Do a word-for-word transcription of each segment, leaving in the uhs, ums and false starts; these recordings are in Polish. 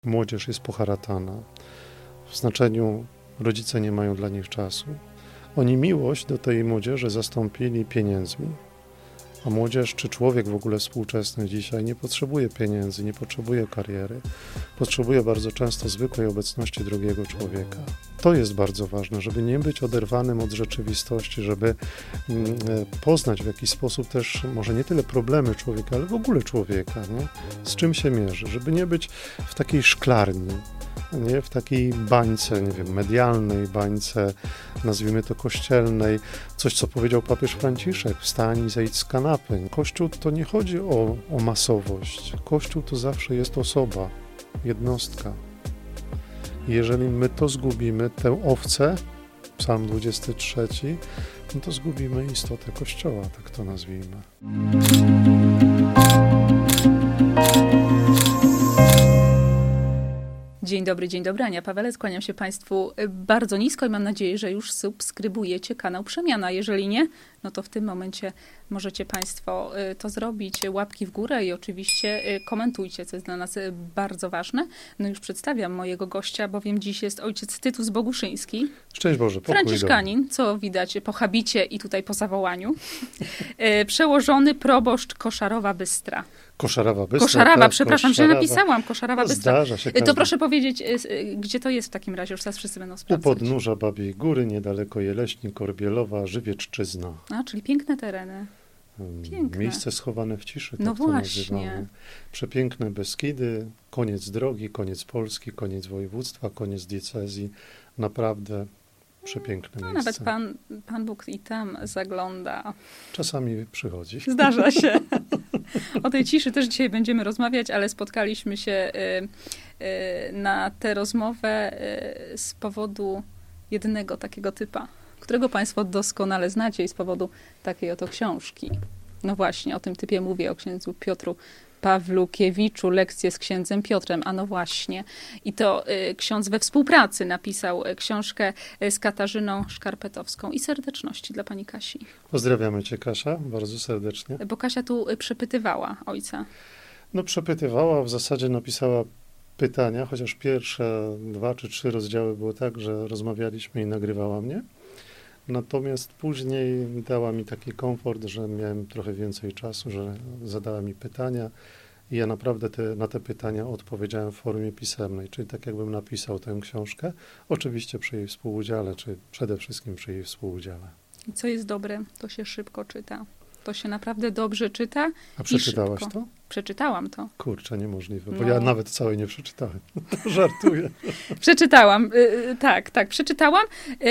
Młodzież jest poharatana. W znaczeniu rodzice nie mają dla nich czasu. Oni miłość do tej młodzieży zastąpili pieniędzmi. A młodzież, czy człowiek w ogóle współczesny dzisiaj nie potrzebuje pieniędzy, nie potrzebuje kariery. Potrzebuje bardzo często zwykłej obecności drugiego człowieka. To jest bardzo ważne, żeby nie być oderwanym od rzeczywistości, żeby poznać w jakiś sposób też może nie tyle problemy człowieka, ale w ogóle człowieka, nie? Z czym się mierzy, żeby nie być w takiej szklarni, nie? W takiej bańce, nie wiem, medialnej bańce, nazwijmy to kościelnej, coś, co powiedział papież Franciszek, wstań i zejdź z kanapy. Kościół to nie chodzi o, o masowość. Kościół to zawsze jest osoba, jednostka. I jeżeli my to zgubimy, tę owcę, Psalm dwudziesty trzeci, no to zgubimy istotę Kościoła, tak to nazwijmy. Dzień dobry, dzień dobry. Ania Pawelec, kłaniam się Państwu bardzo nisko i mam nadzieję, że już subskrybujecie kanał Przemiana. Jeżeli nie, no to w tym momencie możecie Państwo to zrobić. Łapki w górę i oczywiście komentujcie, co jest dla nas bardzo ważne. No już przedstawiam mojego gościa, bowiem dziś jest ojciec Tytus Boguszyński. Szczęść Boże, pokój Franciszkanin, co widać po habicie i tutaj po zawołaniu. Przełożony proboszcz Koszarowa Bystra. Koszarawa Bystra. Koszarawa, tak, przepraszam, Koszarawa. że napisałam Koszarawa Bystra. Zdarza się każdy. To proszę powiedzieć, gdzie to jest w takim razie, już teraz wszyscy będą U sprawdzać. podnóża Babiej Góry, niedaleko Jeleśni, Korbielowa, Żywieczczyzna. A, czyli piękne tereny. Piękne. Miejsce schowane w ciszy, tak No to właśnie. nazywamy. Przepiękne Beskidy, koniec drogi, koniec Polski, koniec województwa, koniec diecezji. Naprawdę przepiękne No, miejsce. nawet Pan, Pan Bóg i tam zagląda. Czasami przychodzi. Zdarza się. O tej ciszy też dzisiaj będziemy rozmawiać, ale spotkaliśmy się y, y, na tę rozmowę y, z powodu jednego takiego typa, którego Państwo doskonale znacie i z powodu takiej oto książki. No właśnie, o tym typie mówię, o księdzu Piotru Pawlukiewiczu, lekcje z księdzem Piotrem. A no właśnie. I to y, ksiądz we współpracy napisał y, książkę y, z Katarzyną Szkarpetowską. I serdeczności dla pani Kasi. Pozdrawiamy cię, Kasia, bardzo serdecznie. Bo Kasia tu y, przepytywała ojca. No przepytywała, w zasadzie napisała pytania, chociaż pierwsze dwa czy trzy rozdziały było tak, że rozmawialiśmy i nagrywała mnie. Natomiast później dała mi taki komfort, że miałem trochę więcej czasu, że zadała mi pytania i ja naprawdę te, na te pytania odpowiedziałem w formie pisemnej, czyli tak jakbym napisał tę książkę, oczywiście przy jej współudziale, czy przede wszystkim przy jej współudziale. I co jest dobre, to się szybko czyta. To się naprawdę dobrze czyta. A przeczytałaś szybko. to? Przeczytałam to. Kurczę, niemożliwe, bo No. ja nawet całej nie przeczytałem. Żartuję. Przeczytałam, y, tak, tak, przeczytałam.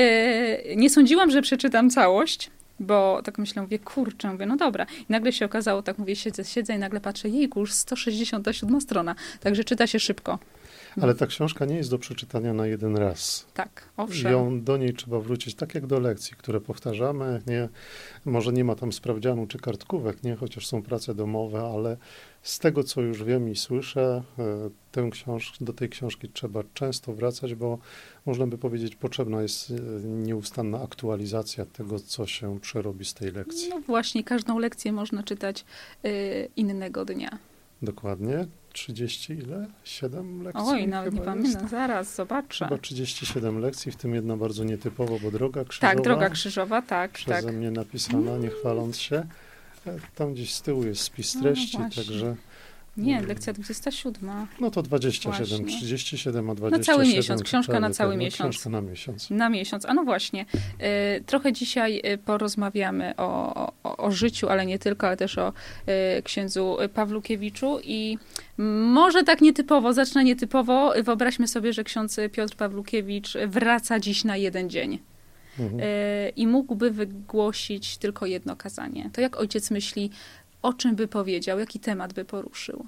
Y, nie sądziłam, że przeczytam całość, bo tak myślę, mówię, kurczę, mówię, no dobra. I nagle się okazało, tak mówię, siedzę, siedzę i nagle patrzę, jejku, już sto sześćdziesiąta siódma strona. Także czyta się szybko. Ale ta książka nie jest do przeczytania na jeden raz. Tak, owszem. Ją, do niej trzeba wrócić tak jak do lekcji, które powtarzamy. Nie, może nie ma tam sprawdzianu czy kartkówek, nie, chociaż są prace domowe, ale z tego, co już wiem i słyszę, tę książ- do tej książki trzeba często wracać, bo można by powiedzieć, potrzebna jest nieustanna aktualizacja tego, co się przerobi z tej lekcji. No właśnie, każdą lekcję można czytać y, innego dnia. Dokładnie. trzydzieści ile? siedem lekcji? Oj, nawet nie chyba pamiętam, jest. zaraz zobaczę. Chyba trzydzieści siedem lekcji, w tym jedna bardzo nietypowo, bo droga krzyżowa. Tak, droga krzyżowa, tak, Przeze tak. mnie napisana, nie chwaląc się. Tam gdzieś z tyłu jest spis No, treści, właśnie. także... Nie, lekcja dwudziesta siódma. No to dwadzieścia siedem, Właśnie. trzydzieści siedem, a dwadzieścia siedem... Na cały miesiąc, książka prawie na cały pewno, miesiąc. Książka na miesiąc. Na miesiąc. A no właśnie, y, trochę dzisiaj y, porozmawiamy o, o, o życiu, ale nie tylko, ale też o y, księdzu Pawlukiewiczu i może tak nietypowo, zacznę nietypowo. Wyobraźmy sobie, że ksiądz Piotr Pawlukiewicz wraca dziś na jeden dzień Mhm. y, i mógłby wygłosić tylko jedno kazanie. To jak ojciec myśli, o czym by powiedział, jaki temat by poruszył?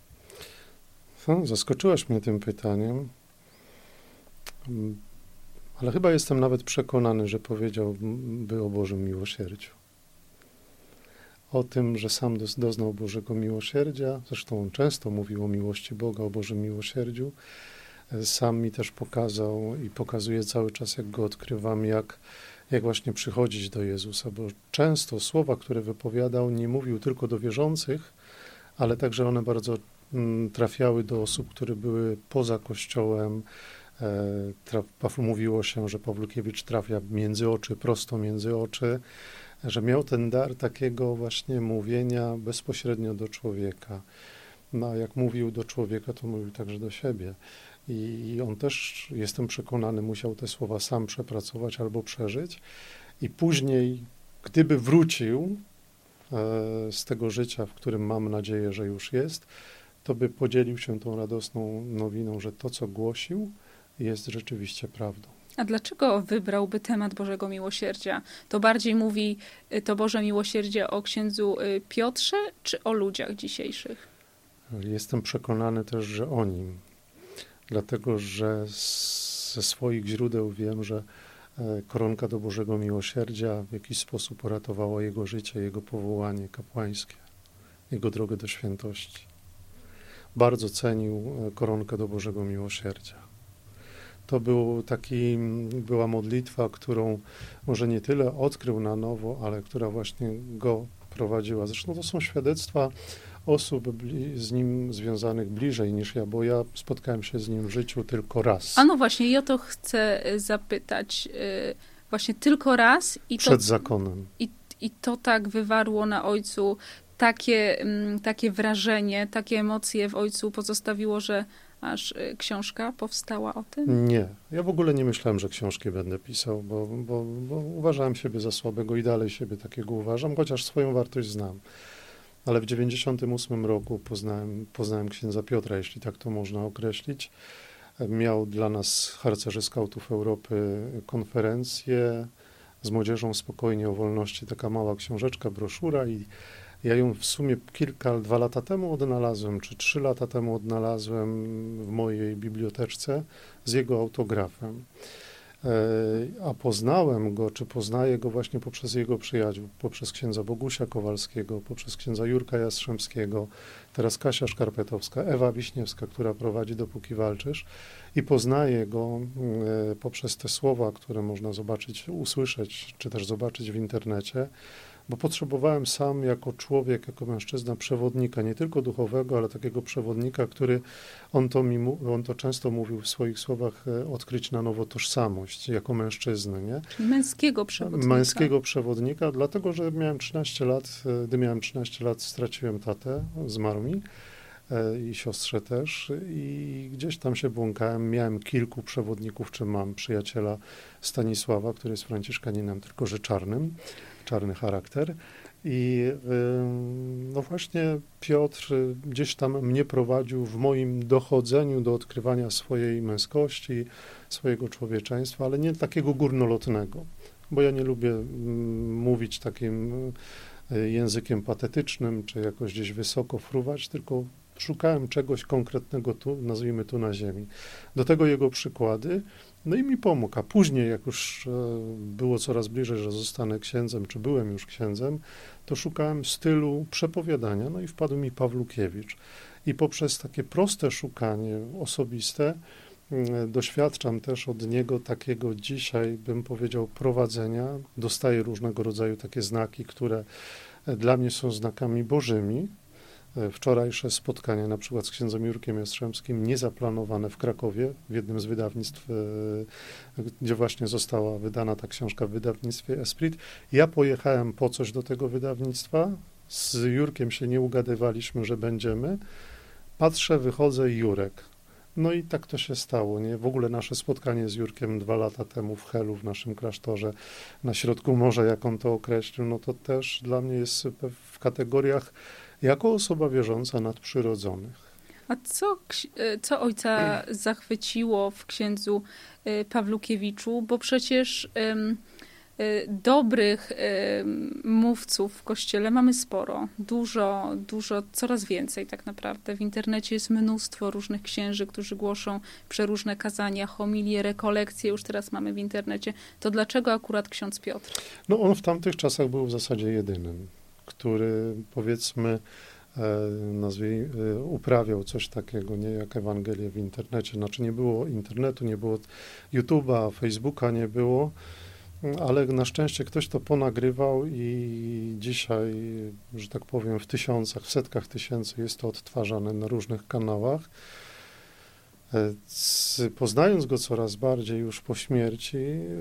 No, zaskoczyłaś mnie tym pytaniem, Mm, ale chyba jestem nawet przekonany, że powiedziałby o Bożym miłosierdziu. O tym, że sam dos- doznał Bożego miłosierdzia, zresztą on często mówił o miłości Boga, o Bożym miłosierdziu. Sam mi też pokazał i pokazuje cały czas, jak go odkrywam, jak, jak właśnie przychodzić do Jezusa, bo często słowa, które wypowiadał, nie mówił tylko do wierzących, ale także one bardzo trafiały do osób, które były poza Kościołem. Traf, mówiło się, że Pawlukiewicz trafia między oczy, prosto między oczy, że miał ten dar takiego właśnie mówienia bezpośrednio do człowieka. No a jak mówił do człowieka, to mówił także do siebie. I, i on też, jestem przekonany, musiał te słowa sam przepracować albo przeżyć. I później, gdyby wrócił e, z tego życia, w którym mam nadzieję, że już jest, to by podzielił się tą radosną nowiną, że to, co głosił, jest rzeczywiście prawdą. A dlaczego wybrałby temat Bożego Miłosierdzia? To bardziej mówi to Boże Miłosierdzie o księdzu Piotrze, czy o ludziach dzisiejszych? Jestem przekonany też, że o nim. Dlatego, że ze swoich źródeł wiem, że koronka do Bożego Miłosierdzia w jakiś sposób uratowała jego życie, jego powołanie kapłańskie, jego drogę do świętości. Bardzo cenił koronkę do Bożego Miłosierdzia. To był taki, była modlitwa, którą może nie tyle odkrył na nowo, ale która właśnie go prowadziła. Zresztą to są świadectwa osób z nim związanych bliżej niż ja, bo ja spotkałem się z nim w życiu tylko raz. A no właśnie, ja to chcę zapytać. Właśnie tylko raz. I Przed to, zakonem. I, I to tak wywarło na ojcu takie, takie wrażenie, takie emocje w ojcu pozostawiło, że aż książka powstała o tym? Nie. Ja w ogóle nie myślałem, że książki będę pisał, bo, bo, bo uważałem siebie za słabego i dalej siebie takiego uważam, chociaż swoją wartość znam. Ale w dziewięćdziesiątym ósmym roku poznałem, poznałem księdza Piotra, jeśli tak to można określić. Miał dla nas, harcerzy skautów Europy, konferencję z młodzieżą spokojnie o wolności, taka mała książeczka, broszura i ja ją w sumie kilka, dwa lata temu odnalazłem, czy trzy lata temu odnalazłem w mojej biblioteczce z jego autografem. A poznałem go, czy poznaję go właśnie poprzez jego przyjaciół, poprzez księdza Bogusia Kowalskiego, poprzez księdza Jurka Jastrzębskiego, teraz Kasia Szkarpetowska, Ewa Wiśniewska, która prowadzi Dopóki walczysz, i poznaję go poprzez te słowa, które można zobaczyć, usłyszeć, czy też zobaczyć w internecie, bo potrzebowałem sam jako człowiek, jako mężczyzna przewodnika, nie tylko duchowego, ale takiego przewodnika, który, on to, mi, on to często mówił w swoich słowach, odkryć na nowo tożsamość jako mężczyzny, nie? Czyli męskiego przewodnika. Męskiego przewodnika, dlatego, że miałem trzynaście lat, gdy miałem trzynaście lat, straciłem tatę, zmarł mi i siostrze też i gdzieś tam się błąkałem. Miałem kilku przewodników, czy mam przyjaciela Stanisława, który jest franciszkaninem, tylko że czarnym, czarny charakter. I no właśnie Piotr gdzieś tam mnie prowadził w moim dochodzeniu do odkrywania swojej męskości, swojego człowieczeństwa, ale nie takiego górnolotnego, bo ja nie lubię mówić takim językiem patetycznym, czy jakoś gdzieś wysoko fruwać, tylko szukałem czegoś konkretnego tu, nazwijmy tu na ziemi. Do tego jego przykłady, no i mi pomógł. A później, jak już było coraz bliżej, że zostanę księdzem, czy byłem już księdzem, to szukałem stylu przepowiadania, no i wpadł mi Pawlukiewicz. I poprzez takie proste szukanie osobiste doświadczam też od niego takiego dzisiaj, bym powiedział, prowadzenia. Dostaję różnego rodzaju takie znaki, które dla mnie są znakami bożymi. Wczorajsze spotkanie na przykład z księdzem Jurkiem Jastrzębskim, niezaplanowane w Krakowie, w jednym z wydawnictw, gdzie właśnie została wydana ta książka w wydawnictwie Esprit. Ja pojechałem po coś do tego wydawnictwa, z Jurkiem się nie ugadywaliśmy, że będziemy. Patrzę, wychodzę i Jurek. No i tak to się stało, nie? W ogóle nasze spotkanie z Jurkiem dwa lata temu w Helu, w naszym klasztorze, na środku morza, jak on to określił, no to też dla mnie jest w kategoriach jako osoba wierząca nadprzyrodzonych. A co, co ojca zachwyciło w księdzu Pawlukiewiczu? Bo przecież um, dobrych um, mówców w Kościele mamy sporo. Dużo, dużo, coraz więcej tak naprawdę. W internecie jest mnóstwo różnych księży, którzy głoszą przeróżne kazania, homilie, rekolekcje. Już teraz mamy w internecie. To dlaczego akurat ksiądz Piotr? No on w tamtych czasach był w zasadzie jedynym, który powiedzmy nazwij, uprawiał coś takiego, nie jak Ewangelię w internecie. Znaczy nie było internetu, nie było YouTube'a, Facebooka nie było ale na szczęście ktoś to ponagrywał i dzisiaj, że tak powiem, w tysiącach, w setkach tysięcy jest to odtwarzane na różnych kanałach. Poznając go coraz bardziej już po śmierci,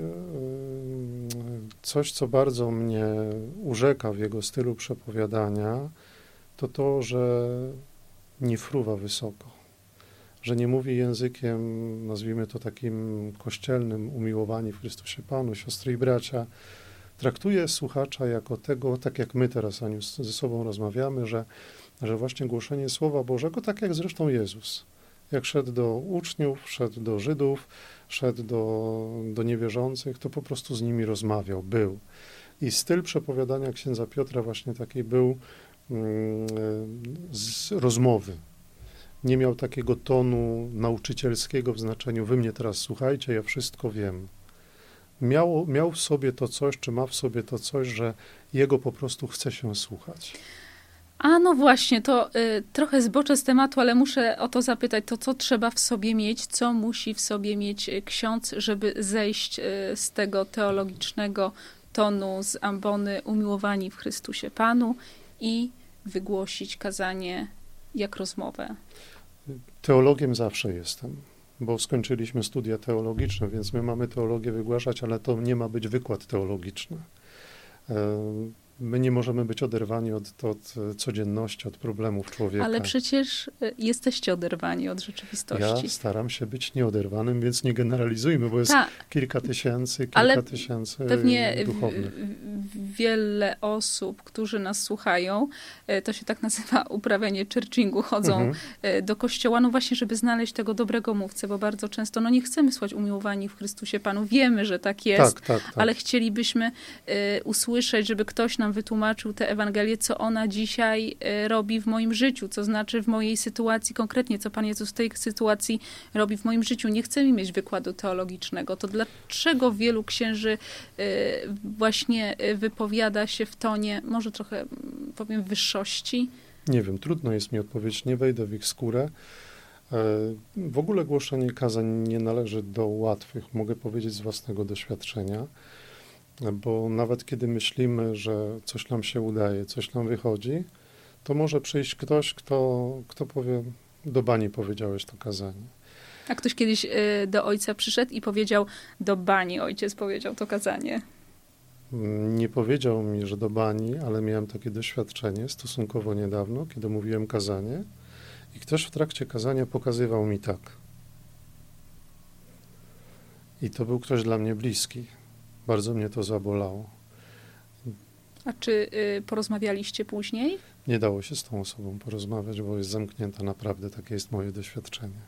coś, co bardzo mnie urzeka w jego stylu przepowiadania, to to, że nie fruwa wysoko, że nie mówi językiem, nazwijmy to takim kościelnym, umiłowani w Chrystusie Panu, siostry i bracia. Traktuje słuchacza jako tego, tak jak my teraz, Aniu, ze sobą rozmawiamy, że, że właśnie głoszenie Słowa Bożego, tak jak zresztą Jezus, jak szedł do uczniów, szedł do Żydów, szedł do, do niewierzących, to po prostu z nimi rozmawiał, był. I styl przepowiadania księdza Piotra właśnie taki był mm, z rozmowy. Nie miał takiego tonu nauczycielskiego w znaczeniu wy mnie teraz słuchajcie, ja wszystko wiem. Miał, miał w sobie to coś, czy ma w sobie to coś, że jego po prostu chce się słuchać. A no właśnie, to y, trochę zboczę z tematu, ale muszę o to zapytać, to co trzeba w sobie mieć, co musi w sobie mieć ksiądz, żeby zejść y, z tego teologicznego tonu, z ambony umiłowani w Chrystusie Panu i wygłosić kazanie jak rozmowę? Teologiem zawsze jestem, bo skończyliśmy studia teologiczne, więc my mamy teologię wygłaszać, ale to nie ma być wykład teologiczny. My nie możemy być oderwani od, od codzienności, od problemów człowieka. Ale przecież jesteście oderwani od rzeczywistości. Ja staram się być nieoderwanym, więc nie generalizujmy, bo jest Ta. kilka tysięcy, kilka Ale tysięcy pewnie duchownych. W, wiele osób, którzy nas słuchają, to się tak nazywa uprawianie churchingu, chodzą mhm. do kościoła, no właśnie, żeby znaleźć tego dobrego mówcę, bo bardzo często, no nie chcemy słuchać umiłowani w Chrystusie Panu, wiemy, że tak jest, tak, tak, tak. ale chcielibyśmy y, usłyszeć, żeby ktoś nam wytłumaczył tę Ewangelię, co ona dzisiaj y, robi w moim życiu, co znaczy w mojej sytuacji konkretnie, co Pan Jezus w tej sytuacji robi w moim życiu. Nie chcemy mieć wykładu teologicznego. To dlaczego wielu księży y, właśnie wypowiada się w tonie, może trochę powiem, wyższości? Nie wiem, trudno jest mi odpowiedzieć, nie wejdę w ich skórę. W ogóle głoszenie kazań nie należy do łatwych, mogę powiedzieć z własnego doświadczenia, bo nawet kiedy myślimy, że coś nam się udaje, coś nam wychodzi, to może przyjść ktoś, kto, kto powie, do bani powiedziałeś to kazanie. A ktoś kiedyś do ojca przyszedł i powiedział, do bani ojciec powiedział to kazanie? Nie powiedział mi, że do bani, ale miałem takie doświadczenie stosunkowo niedawno, kiedy mówiłem kazanie i ktoś w trakcie kazania pokazywał mi tak. I to był ktoś dla mnie bliski. Bardzo mnie to zabolało. A czy y, porozmawialiście później? Nie dało się z tą osobą porozmawiać, bo jest zamknięta naprawdę, takie jest moje doświadczenie.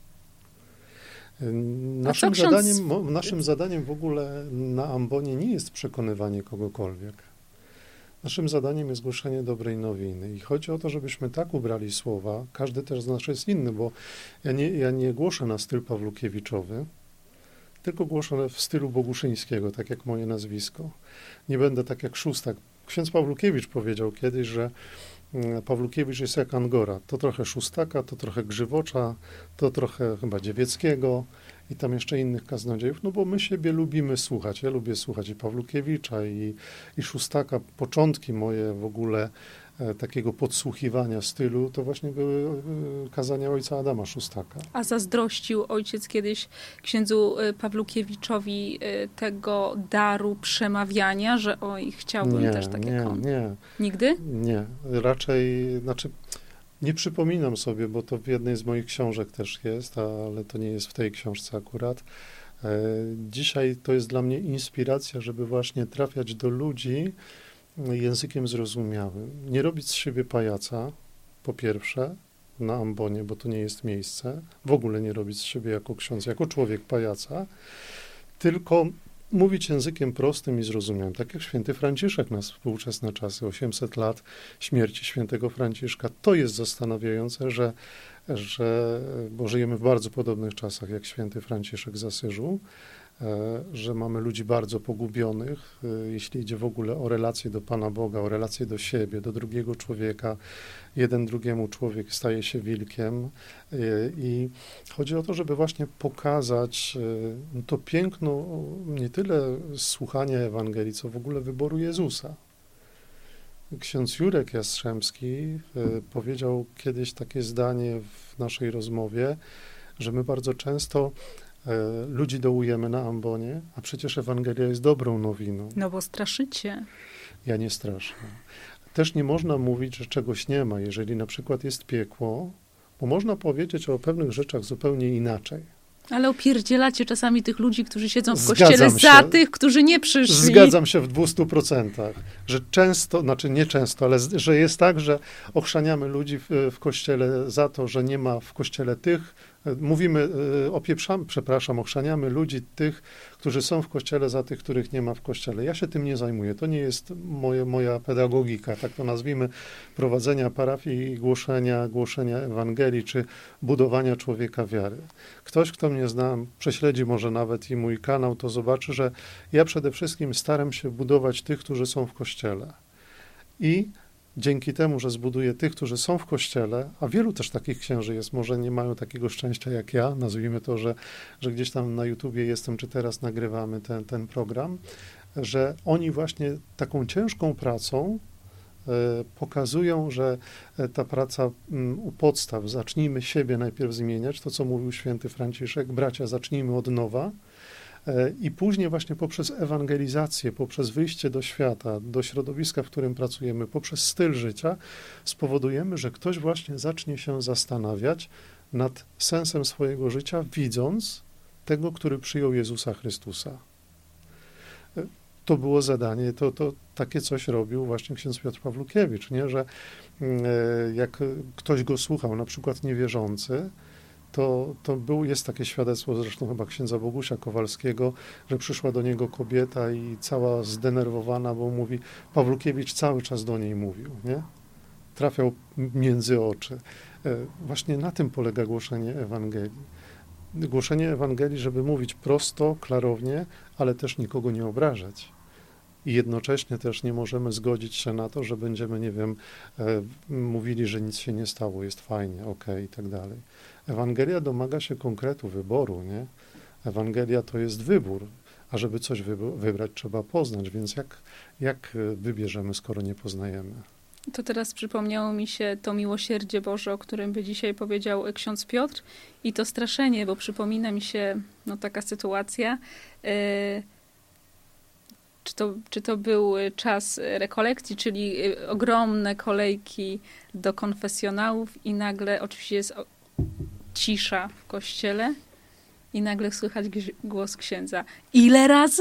Naszym, ksiądz... zadaniem, naszym zadaniem w ogóle na ambonie nie jest przekonywanie kogokolwiek. Naszym zadaniem jest głoszenie dobrej nowiny i chodzi o to, żebyśmy tak ubrali słowa, każdy też z nas jest inny, bo ja nie, ja nie głoszę na styl pawlukiewiczowy, tylko głoszę w stylu Boguszyńskiego, tak jak moje nazwisko. Nie będę tak jak Szóstak. Ksiądz Pawlukiewicz powiedział kiedyś, że Pawlukiewicz jest jak Angora. To trochę Szóstaka, to trochę Grzywocza, to trochę chyba Dziewieckiego i tam jeszcze innych kaznodziejów, no bo my siebie lubimy słuchać. Ja lubię słuchać i Pawlukiewicza, i, i Szóstaka. Początki moje w ogóle e, takiego podsłuchiwania stylu to właśnie były e, kazania ojca Adama Szóstaka. A zazdrościł ojciec kiedyś księdzu Pawlukiewiczowi tego daru przemawiania, że oj, chciałbym nie, też tak nie, jak on? Nie, Nigdy? Nie, raczej, znaczy nie przypominam sobie, bo to w jednej z moich książek też jest, ale to nie jest w tej książce akurat. Dzisiaj to jest dla mnie inspiracja, żeby właśnie trafiać do ludzi językiem zrozumiałym. Nie robić z siebie pajaca, po pierwsze, na ambonie, bo to nie jest miejsce. W ogóle nie robić z siebie jako ksiądz, jako człowiek pajaca, tylko mówić językiem prostym i zrozumiałym, tak jak święty Franciszek na współczesne czasy, osiemset lat śmierci świętego Franciszka. To jest zastanawiające, że, że bo żyjemy w bardzo podobnych czasach jak święty Franciszek z Asyżu, że mamy ludzi bardzo pogubionych, jeśli idzie w ogóle o relacje do Pana Boga, o relacje do siebie, do drugiego człowieka. Jeden drugiemu człowiek staje się wilkiem i chodzi o to, żeby właśnie pokazać to piękno nie tyle słuchania Ewangelii, co w ogóle wyboru Jezusa. Ksiądz Jurek Jastrzębski powiedział kiedyś takie zdanie w naszej rozmowie, że my bardzo często ludzi dołujemy na ambonie, a przecież Ewangelia jest dobrą nowiną. No bo straszycie. Ja nie straszę. Też nie można mówić, że czegoś nie ma, jeżeli na przykład jest piekło, bo można powiedzieć o pewnych rzeczach zupełnie inaczej. Ale opierdzielacie czasami tych ludzi, którzy siedzą w Zgadzam kościele się. za tych, którzy nie przyszli. Zgadzam się w dwustu procentach, że często, znaczy nie często, ale z- że jest tak, że ochrzaniamy ludzi w, w kościele za to, że nie ma w kościele tych, e, mówimy, e, opieprzamy, przepraszam, ochrzaniamy ludzi tych, którzy są w kościele za tych, których nie ma w kościele. Ja się tym nie zajmuję. To nie jest moje, moja pedagogika, tak to nazwijmy, prowadzenia parafii i głoszenia, głoszenia Ewangelii, czy budowania człowieka wiary. Ktoś, kto mnie zna, prześledzi może nawet i mój kanał, to zobaczy, że ja przede wszystkim staram się budować tych, którzy są w kościele. I dzięki temu, że zbuduję tych, którzy są w kościele, a wielu też takich księży jest, może nie mają takiego szczęścia jak ja, nazwijmy to, że, że gdzieś tam na YouTubie jestem, czy teraz nagrywamy ten, ten program, że oni właśnie taką ciężką pracą e, pokazują, że e, ta praca m, u podstaw, zacznijmy siebie najpierw zmieniać, to co mówił święty Franciszek, bracia, zacznijmy od nowa, e, i później właśnie poprzez ewangelizację, poprzez wyjście do świata, do środowiska, w którym pracujemy, poprzez styl życia, spowodujemy, że ktoś właśnie zacznie się zastanawiać nad sensem swojego życia, widząc tego, który przyjął Jezusa Chrystusa. E, To było zadanie, to, to takie coś robił właśnie ksiądz Piotr Pawlukiewicz, nie? Że e, jak ktoś go słuchał, na przykład niewierzący, to, to był, jest takie świadectwo, zresztą chyba księdza Bogusia Kowalskiego, że przyszła do niego kobieta i cała zdenerwowana, bo mówi, Pawlukiewicz cały czas do niej mówił, nie? Trafiał między oczy. E, Właśnie na tym polega głoszenie Ewangelii. Głoszenie Ewangelii, żeby mówić prosto, klarownie, ale też nikogo nie obrażać. I jednocześnie też nie możemy zgodzić się na to, że będziemy, nie wiem, e, mówili, że nic się nie stało, jest fajnie, okej, i tak dalej. Ewangelia domaga się konkretu, wyboru, nie? Ewangelia to jest wybór, a żeby coś wybo- wybrać, trzeba poznać, więc jak, jak e, wybierzemy, skoro nie poznajemy? To teraz przypomniało mi się to miłosierdzie Boże, o którym by dzisiaj powiedział ksiądz Piotr, i to straszenie, bo przypomina mi się no, taka sytuacja. Yy, czy, to, czy to był czas rekolekcji, czyli ogromne kolejki do konfesjonałów i nagle oczywiście jest o- cisza w kościele i nagle słychać gś- głos księdza. Ile razy?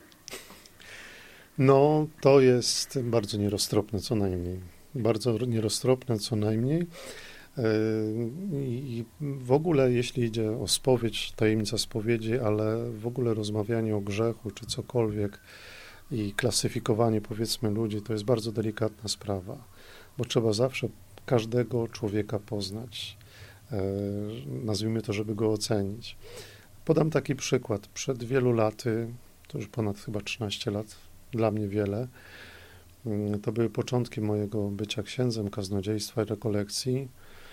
No, to jest bardzo nieroztropne, co najmniej. Bardzo nieroztropne, co najmniej. Yy, I w ogóle, jeśli idzie o spowiedź, tajemnica spowiedzi, ale w ogóle rozmawianie o grzechu, czy cokolwiek i klasyfikowanie, powiedzmy, ludzi, to jest bardzo delikatna sprawa, bo trzeba zawsze każdego człowieka poznać. Yy, Nazwijmy to, żeby go ocenić. Podam taki przykład. Przed wielu laty, to już ponad chyba trzynaście lat, dla mnie wiele, to były początki mojego bycia księdzem, kaznodziejstwa i rekolekcji.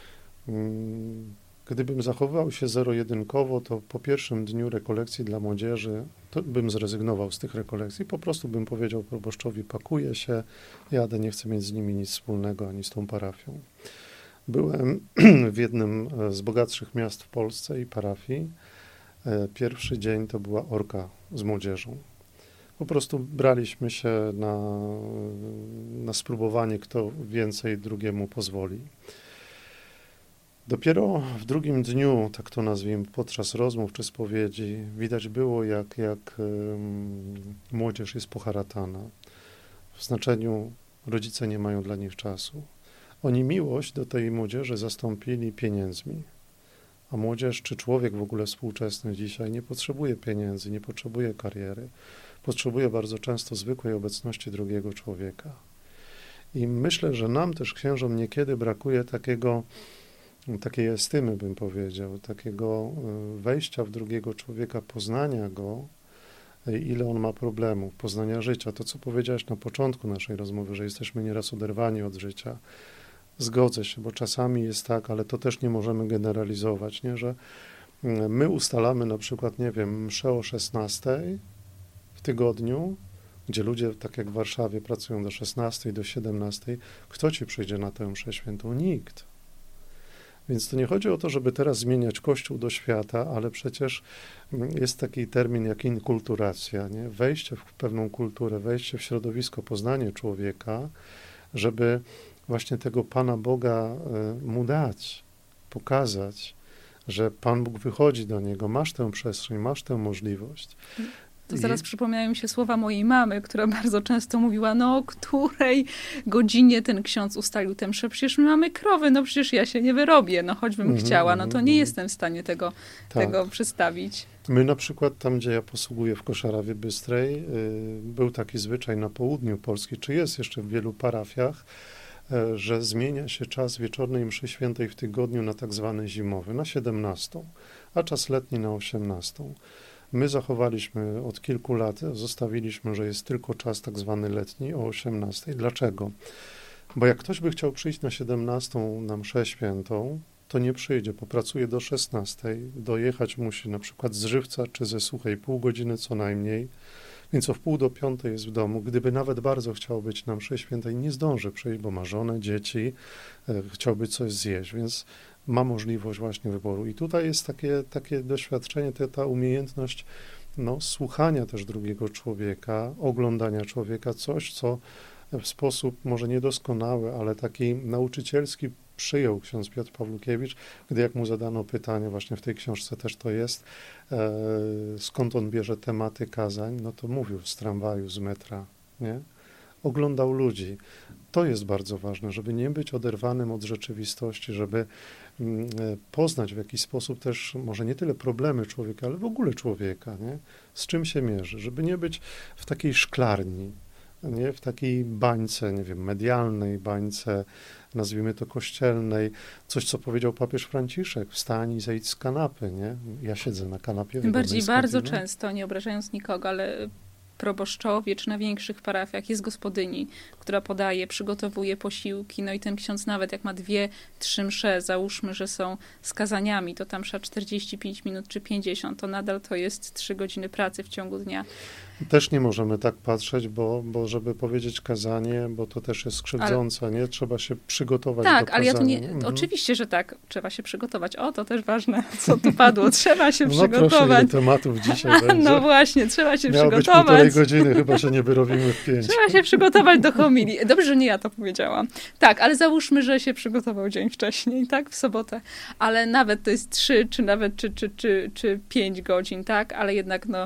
Gdybym zachowywał się zero-jedynkowo, to po pierwszym dniu rekolekcji dla młodzieży to bym zrezygnował z tych rekolekcji. Po prostu bym powiedział proboszczowi, pakuję się, jadę, nie chcę mieć z nimi nic wspólnego, ani z tą parafią. Byłem w jednym z bogatszych miast w Polsce i parafii. Pierwszy dzień to była orka z młodzieżą. Po prostu braliśmy się na, na spróbowanie, kto więcej drugiemu pozwoli. Dopiero w drugim dniu, tak to nazwijmy, podczas rozmów czy spowiedzi, widać było, jak, jak um, młodzież jest poharatana. W znaczeniu rodzice nie mają dla nich czasu. Oni miłość do tej młodzieży zastąpili pieniędzmi. A młodzież, czy człowiek w ogóle współczesny dzisiaj nie potrzebuje pieniędzy, nie potrzebuje kariery. Potrzebuje bardzo często zwykłej obecności drugiego człowieka. I myślę, że nam też, księżom, niekiedy brakuje takiego, takiej estymy, bym powiedział, takiego wejścia w drugiego człowieka, poznania go ile on ma problemów, poznania życia. To, co powiedziałeś na początku naszej rozmowy, że jesteśmy nieraz oderwani od życia. Zgodzę się, bo czasami jest tak, ale to też nie możemy generalizować, nie? Że my ustalamy na przykład, nie wiem, mszę o szesnastej w tygodniu, gdzie ludzie, tak jak w Warszawie, pracują do szesnastej, do siedemnastej. Kto ci przyjdzie na tę mszę świętą? Nikt. Więc to nie chodzi o to, żeby teraz zmieniać Kościół do świata, ale przecież jest taki termin jak inkulturacja, nie? Wejście w pewną kulturę, wejście w środowisko, poznanie człowieka, żeby właśnie tego Pana Boga mu dać, pokazać, że Pan Bóg wychodzi do niego, masz tę przestrzeń, masz tę możliwość. To zaraz I... przypomniały mi się słowa mojej mamy, która bardzo często mówiła, no o której godzinie ten ksiądz ustalił tę mszę, przecież my mamy krowy, no przecież ja się nie wyrobię, no choćbym mm-hmm, chciała, no to nie mm-hmm. jestem w stanie tego, tak. tego przedstawić. My na przykład tam, gdzie ja posługuję w Koszarawie Bystrej, yy, był taki zwyczaj na południu Polski, czy jest jeszcze w wielu parafiach, yy, że zmienia się czas wieczornej mszy świętej w tygodniu na tak zwany zimowy, na siedemnastą, a czas letni na osiemnastą. My zachowaliśmy od kilku lat, zostawiliśmy, że jest tylko czas tak zwany letni o osiemnastej. Dlaczego? Bo jak ktoś by chciał przyjść na siedemnastą na mszę świętą, to nie przyjdzie, popracuje do szesnastej, dojechać musi na przykład z Żywca czy ze Suchej pół godziny co najmniej, więc o wpół do piątej jest w domu. Gdyby nawet bardzo chciał być na mszy świętej, nie zdąży przyjść, bo ma żonę, dzieci, e, chciałby coś zjeść, więc ma możliwość właśnie wyboru. I tutaj jest takie, takie doświadczenie, ta, ta umiejętność no, słuchania też drugiego człowieka, oglądania człowieka, coś, co w sposób może niedoskonały, ale taki nauczycielski przyjął ksiądz Piotr Pawlukiewicz, gdy jak mu zadano pytanie, właśnie w tej książce też to jest, e, skąd on bierze tematy kazań, no to mówił z tramwaju, z metra, nie? Oglądał ludzi. To jest bardzo ważne, żeby nie być oderwanym od rzeczywistości, żeby poznać w jakiś sposób też może nie tyle problemy człowieka, ale w ogóle człowieka, nie? Z czym się mierzy, żeby nie być w takiej szklarni, nie? W takiej bańce, nie wiem, medialnej bańce, nazwijmy to kościelnej, coś, co powiedział papież Franciszek, wstań i zejdź z kanapy, nie? Ja siedzę na kanapie. Tym bardziej bardzo często, nie obrażając nikogo, ale proboszczowie, czy na większych parafiach jest gospodyni, która podaje, przygotowuje posiłki, no i ten ksiądz nawet jak ma dwie, trzy msze, załóżmy, że są z kazaniami, to tam msza czterdzieści pięć minut czy pięćdziesiąt, to nadal to jest trzy godziny pracy w ciągu dnia. Też nie możemy tak patrzeć, bo, bo żeby powiedzieć kazanie, bo to też jest skrzywdzące, ale... nie? Trzeba się przygotować tak, do ale kazania. ja tu nie... Mhm. Oczywiście, że tak. Trzeba się przygotować. O, to też ważne, co tu padło. Trzeba się no przygotować. Proszę, ile tematów dzisiaj A, będzie. No właśnie, trzeba się Miało przygotować. Miało być półtorej godziny, chyba że nie wyrobimy w pięć. Trzeba się przygotować do homilii. Dobrze, że nie ja to powiedziałam. Tak, ale załóżmy, że się przygotował dzień wcześniej, tak, w sobotę. Ale nawet to jest trzy, czy nawet, czy, czy, czy, czy pięć godzin, tak, ale jednak, no,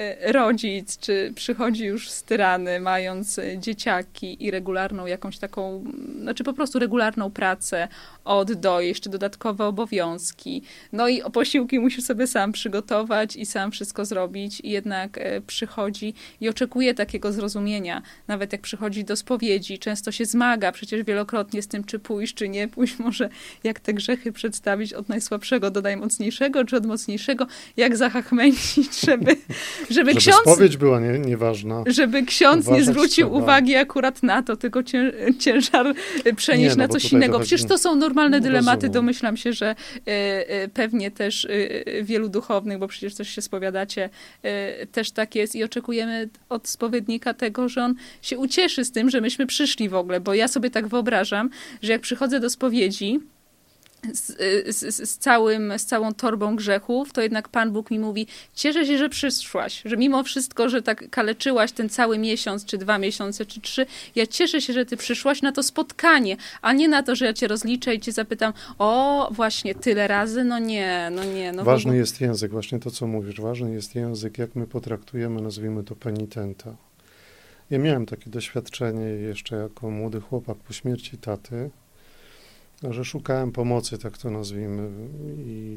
rodzic, czy przychodzi już z tyrany, mając dzieciaki i regularną jakąś taką, znaczy po prostu regularną pracę od do, jeszcze dodatkowe obowiązki. No i posiłki musisz sobie sam przygotować i sam wszystko zrobić i jednak przychodzi i oczekuje takiego zrozumienia. Nawet jak przychodzi do spowiedzi, często się zmaga przecież wielokrotnie z tym, czy pójść, czy nie pójść. Może jak te grzechy przedstawić od najsłabszego do najmocniejszego, czy od mocniejszego, jak zachachmęcić, żeby, żeby, żeby ksiądz... spowiedź była nie, nieważna. Żeby ksiądz Uważać nie zwrócił trzeba. uwagi akurat na to, tylko ciężar przenieść nie, no, na coś innego. Dochodzi... Przecież to są normalne no, dylematy. rozumiem. Domyślam się, że y, y, pewnie też y, wielu duchownych, bo przecież też się spowiadacie, y, też tak jest i oczekujemy od spowiednika tego, że on się ucieszy z tym, że myśmy przyszli w ogóle, bo ja sobie tak wyobrażam, że jak przychodzę do spowiedzi, Z, z, z, całym, z całą torbą grzechów, to jednak Pan Bóg mi mówi, cieszę się, że przyszłaś, że mimo wszystko, że tak kaleczyłaś ten cały miesiąc, czy dwa miesiące, czy trzy, ja cieszę się, że ty przyszłaś na to spotkanie, a nie na to, że ja cię rozliczę i cię zapytam, o, właśnie, tyle razy, no nie, no nie. No ważny ogóle... jest język, właśnie to, co mówisz, ważny jest język, jak my potraktujemy, nazwijmy to penitenta. Ja miałem takie doświadczenie jeszcze jako młody chłopak po śmierci taty, że szukałem pomocy, tak to nazwijmy, i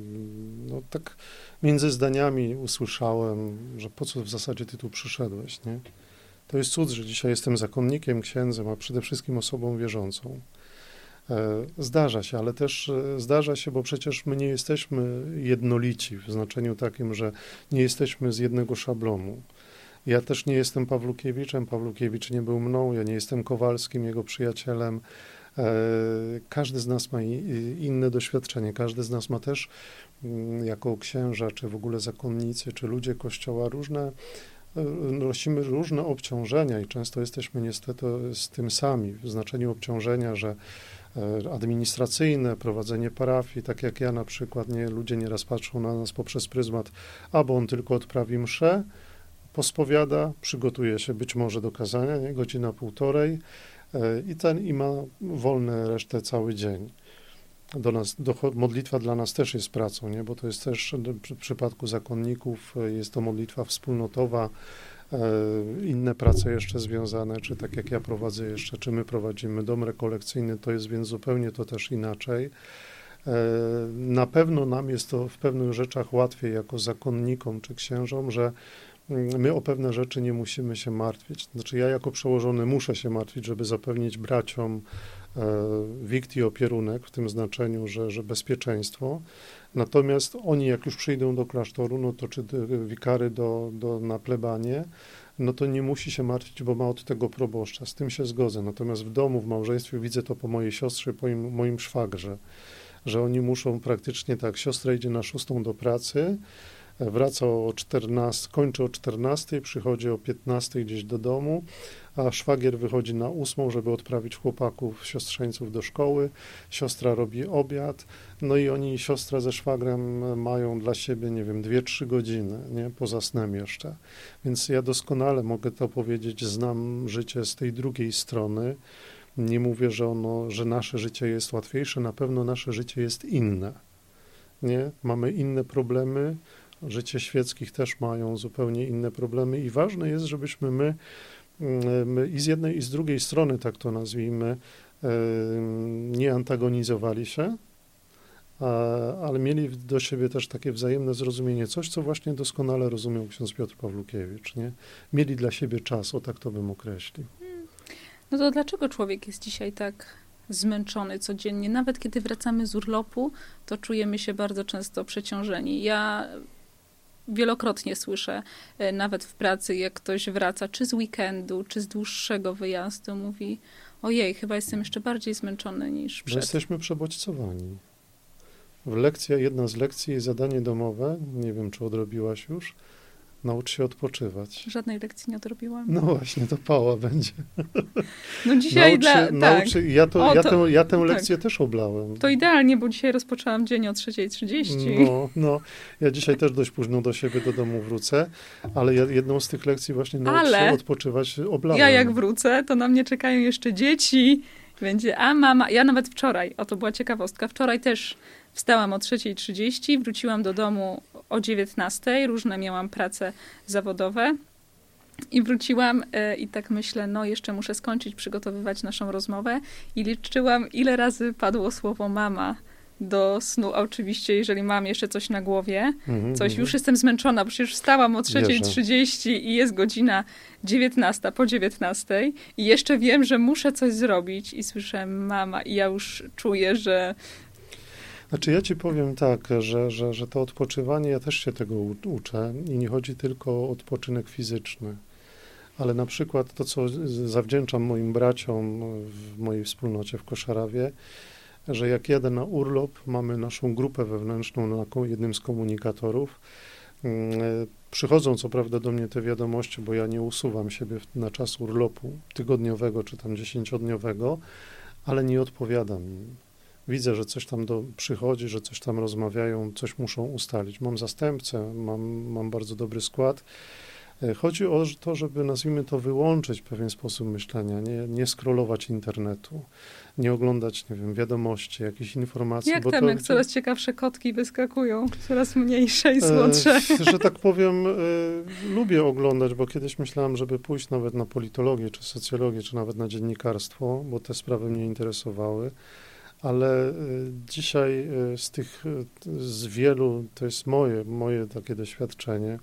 no tak między zdaniami usłyszałem, że po co w zasadzie ty tu przyszedłeś, nie? To jest cud, że dzisiaj jestem zakonnikiem, księdzem, a przede wszystkim osobą wierzącą. Zdarza się, ale też zdarza się, bo przecież my nie jesteśmy jednolici w znaczeniu takim, że nie jesteśmy z jednego szablonu. Ja też nie jestem Pawłukiewiczem, Pawłukiewicz nie był mną, ja nie jestem Kowalskim, jego przyjacielem. Każdy z nas ma inne doświadczenie, każdy z nas ma też jako księża, czy w ogóle zakonnicy, czy ludzie Kościoła różne, nosimy różne obciążenia i często jesteśmy niestety z tym sami, w znaczeniu obciążenia, że administracyjne, prowadzenie parafii, tak jak ja na przykład, nie, ludzie nieraz patrzą na nas poprzez pryzmat, albo on tylko odprawi mszę, pospowiada, przygotuje się być może do kazania, nie, godzina, półtorej i ten i ma wolne resztę cały dzień. Do nas, do, modlitwa dla nas też jest pracą, nie, bo to jest też w przypadku zakonników jest to modlitwa wspólnotowa, inne prace jeszcze związane, czy tak jak ja prowadzę jeszcze, czy my prowadzimy dom rekolekcyjny, to jest więc zupełnie to też inaczej. Na pewno nam jest to w pewnych rzeczach łatwiej jako zakonnikom czy księżom, że my o pewne rzeczy nie musimy się martwić. Znaczy ja jako przełożony muszę się martwić, żeby zapewnić braciom wikt i opierunek w tym znaczeniu, że, że bezpieczeństwo. Natomiast oni jak już przyjdą do klasztoru, no to czy wikary do, do, na plebanie, no to nie musi się martwić, bo ma od tego proboszcza. Z tym się zgodzę. Natomiast w domu, w małżeństwie widzę to po mojej siostrze, po moim, moim szwagrze, że oni muszą praktycznie tak, siostra idzie na szóstą do pracy, wraca o czternastej, kończy o czternastej, przychodzi o piętnastej gdzieś do domu, a szwagier wychodzi na ósmą, żeby odprawić chłopaków, siostrzeńców do szkoły, siostra robi obiad, no i oni, siostra ze szwagrem mają dla siebie, nie wiem, dwie, trzy godziny, nie, poza snem jeszcze. Więc ja doskonale mogę to powiedzieć, znam życie z tej drugiej strony. Nie mówię, że ono, że nasze życie jest łatwiejsze, na pewno nasze życie jest inne, nie, mamy inne problemy, życie świeckich też mają zupełnie inne problemy i ważne jest, żebyśmy my, my i z jednej i z drugiej strony, tak to nazwijmy, nie antagonizowali się, ale mieli do siebie też takie wzajemne zrozumienie, coś, co właśnie doskonale rozumiał ksiądz Piotr Pawłukiewicz, nie? Mieli dla siebie czas, o tak to bym określił. No to dlaczego człowiek jest dzisiaj tak zmęczony codziennie? Nawet kiedy wracamy z urlopu, to czujemy się bardzo często przeciążeni. Ja wielokrotnie słyszę, nawet w pracy, jak ktoś wraca, czy z weekendu, czy z dłuższego wyjazdu, mówi, ojej, chyba jestem jeszcze bardziej zmęczony niż przed. Bo jesteśmy przebodźcowani. W lekcja, jedna z lekcji, zadanie domowe, nie wiem, czy odrobiłaś już, naucz się odpoczywać. Żadnej lekcji nie odrobiłam. No właśnie, to pała będzie. No dzisiaj nauczy, dla... nauczy, tak. ja, to, o, ja, to, tę, ja tę tak. lekcję też oblałem. To idealnie, bo dzisiaj rozpoczęłam dzień o trzeciej trzydzieści. No, no, ja dzisiaj też dość późno do siebie, do domu wrócę, ale ja jedną z tych lekcji właśnie naucz ale się odpoczywać oblałem. Ja jak wrócę, to na mnie czekają jeszcze dzieci. Będzie, a mama, ja nawet wczoraj, o to była ciekawostka, wczoraj też wstałam o trzeciej trzydzieści, wróciłam do domu o dziewiętnastej, różne miałam prace zawodowe i wróciłam e, i tak myślę, no jeszcze muszę skończyć przygotowywać naszą rozmowę i liczyłam, ile razy padło słowo mama do snu, a oczywiście jeżeli mam jeszcze coś na głowie, mm-hmm, coś, już jestem zmęczona, przecież wstałam o trzeciej trzydzieści i jest godzina dziewiętnasta po dziewiętnastej i jeszcze wiem, że muszę coś zrobić i słyszę mama i ja już czuję, że Znaczy ja ci powiem tak, że, że, że to odpoczywanie, ja też się tego uczę i nie chodzi tylko o odpoczynek fizyczny, ale na przykład to, co zawdzięczam moim braciom w mojej wspólnocie w Koszarawie, że jak jadę na urlop, mamy naszą grupę wewnętrzną na jednym z komunikatorów. Przychodzą co prawda do mnie te wiadomości, bo ja nie usuwam siebie na czas urlopu tygodniowego czy tam dziesięciodniowego, ale nie odpowiadam im. Widzę, że coś tam do, przychodzi, że coś tam rozmawiają, coś muszą ustalić. Mam zastępcę, mam, mam bardzo dobry skład. Chodzi o to, żeby, nazwijmy to, wyłączyć pewien sposób myślenia, nie, nie scrollować internetu, nie oglądać, nie wiem, wiadomości, jakichś informacji. Jak bo tam, to, jak coraz ciekawsze kotki wyskakują, coraz mniejsze i słodsze. E, że tak powiem, e, lubię oglądać, bo kiedyś myślałam, żeby pójść nawet na politologię, czy socjologię, czy nawet na dziennikarstwo, bo te sprawy mnie interesowały. Ale e, dzisiaj e, z tych, e, z wielu, to jest moje, moje takie doświadczenie,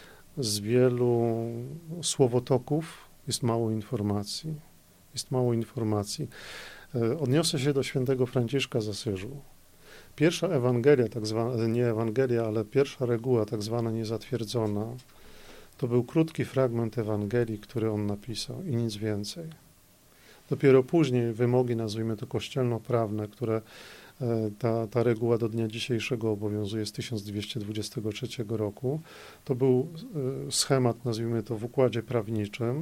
z wielu słowotoków jest mało informacji. Jest mało informacji. Odniosę się do świętego Franciszka z Asyżu. Pierwsza Ewangelia, tak zwana, nie Ewangelia, ale pierwsza reguła, tak zwana niezatwierdzona, to był krótki fragment Ewangelii, który on napisał i nic więcej. Dopiero później wymogi, nazwijmy to kościelno-prawne, które ta, ta reguła do dnia dzisiejszego obowiązuje z tysiąc dwieście dwudziestego trzeciego roku, to był schemat, nazwijmy to w układzie prawniczym,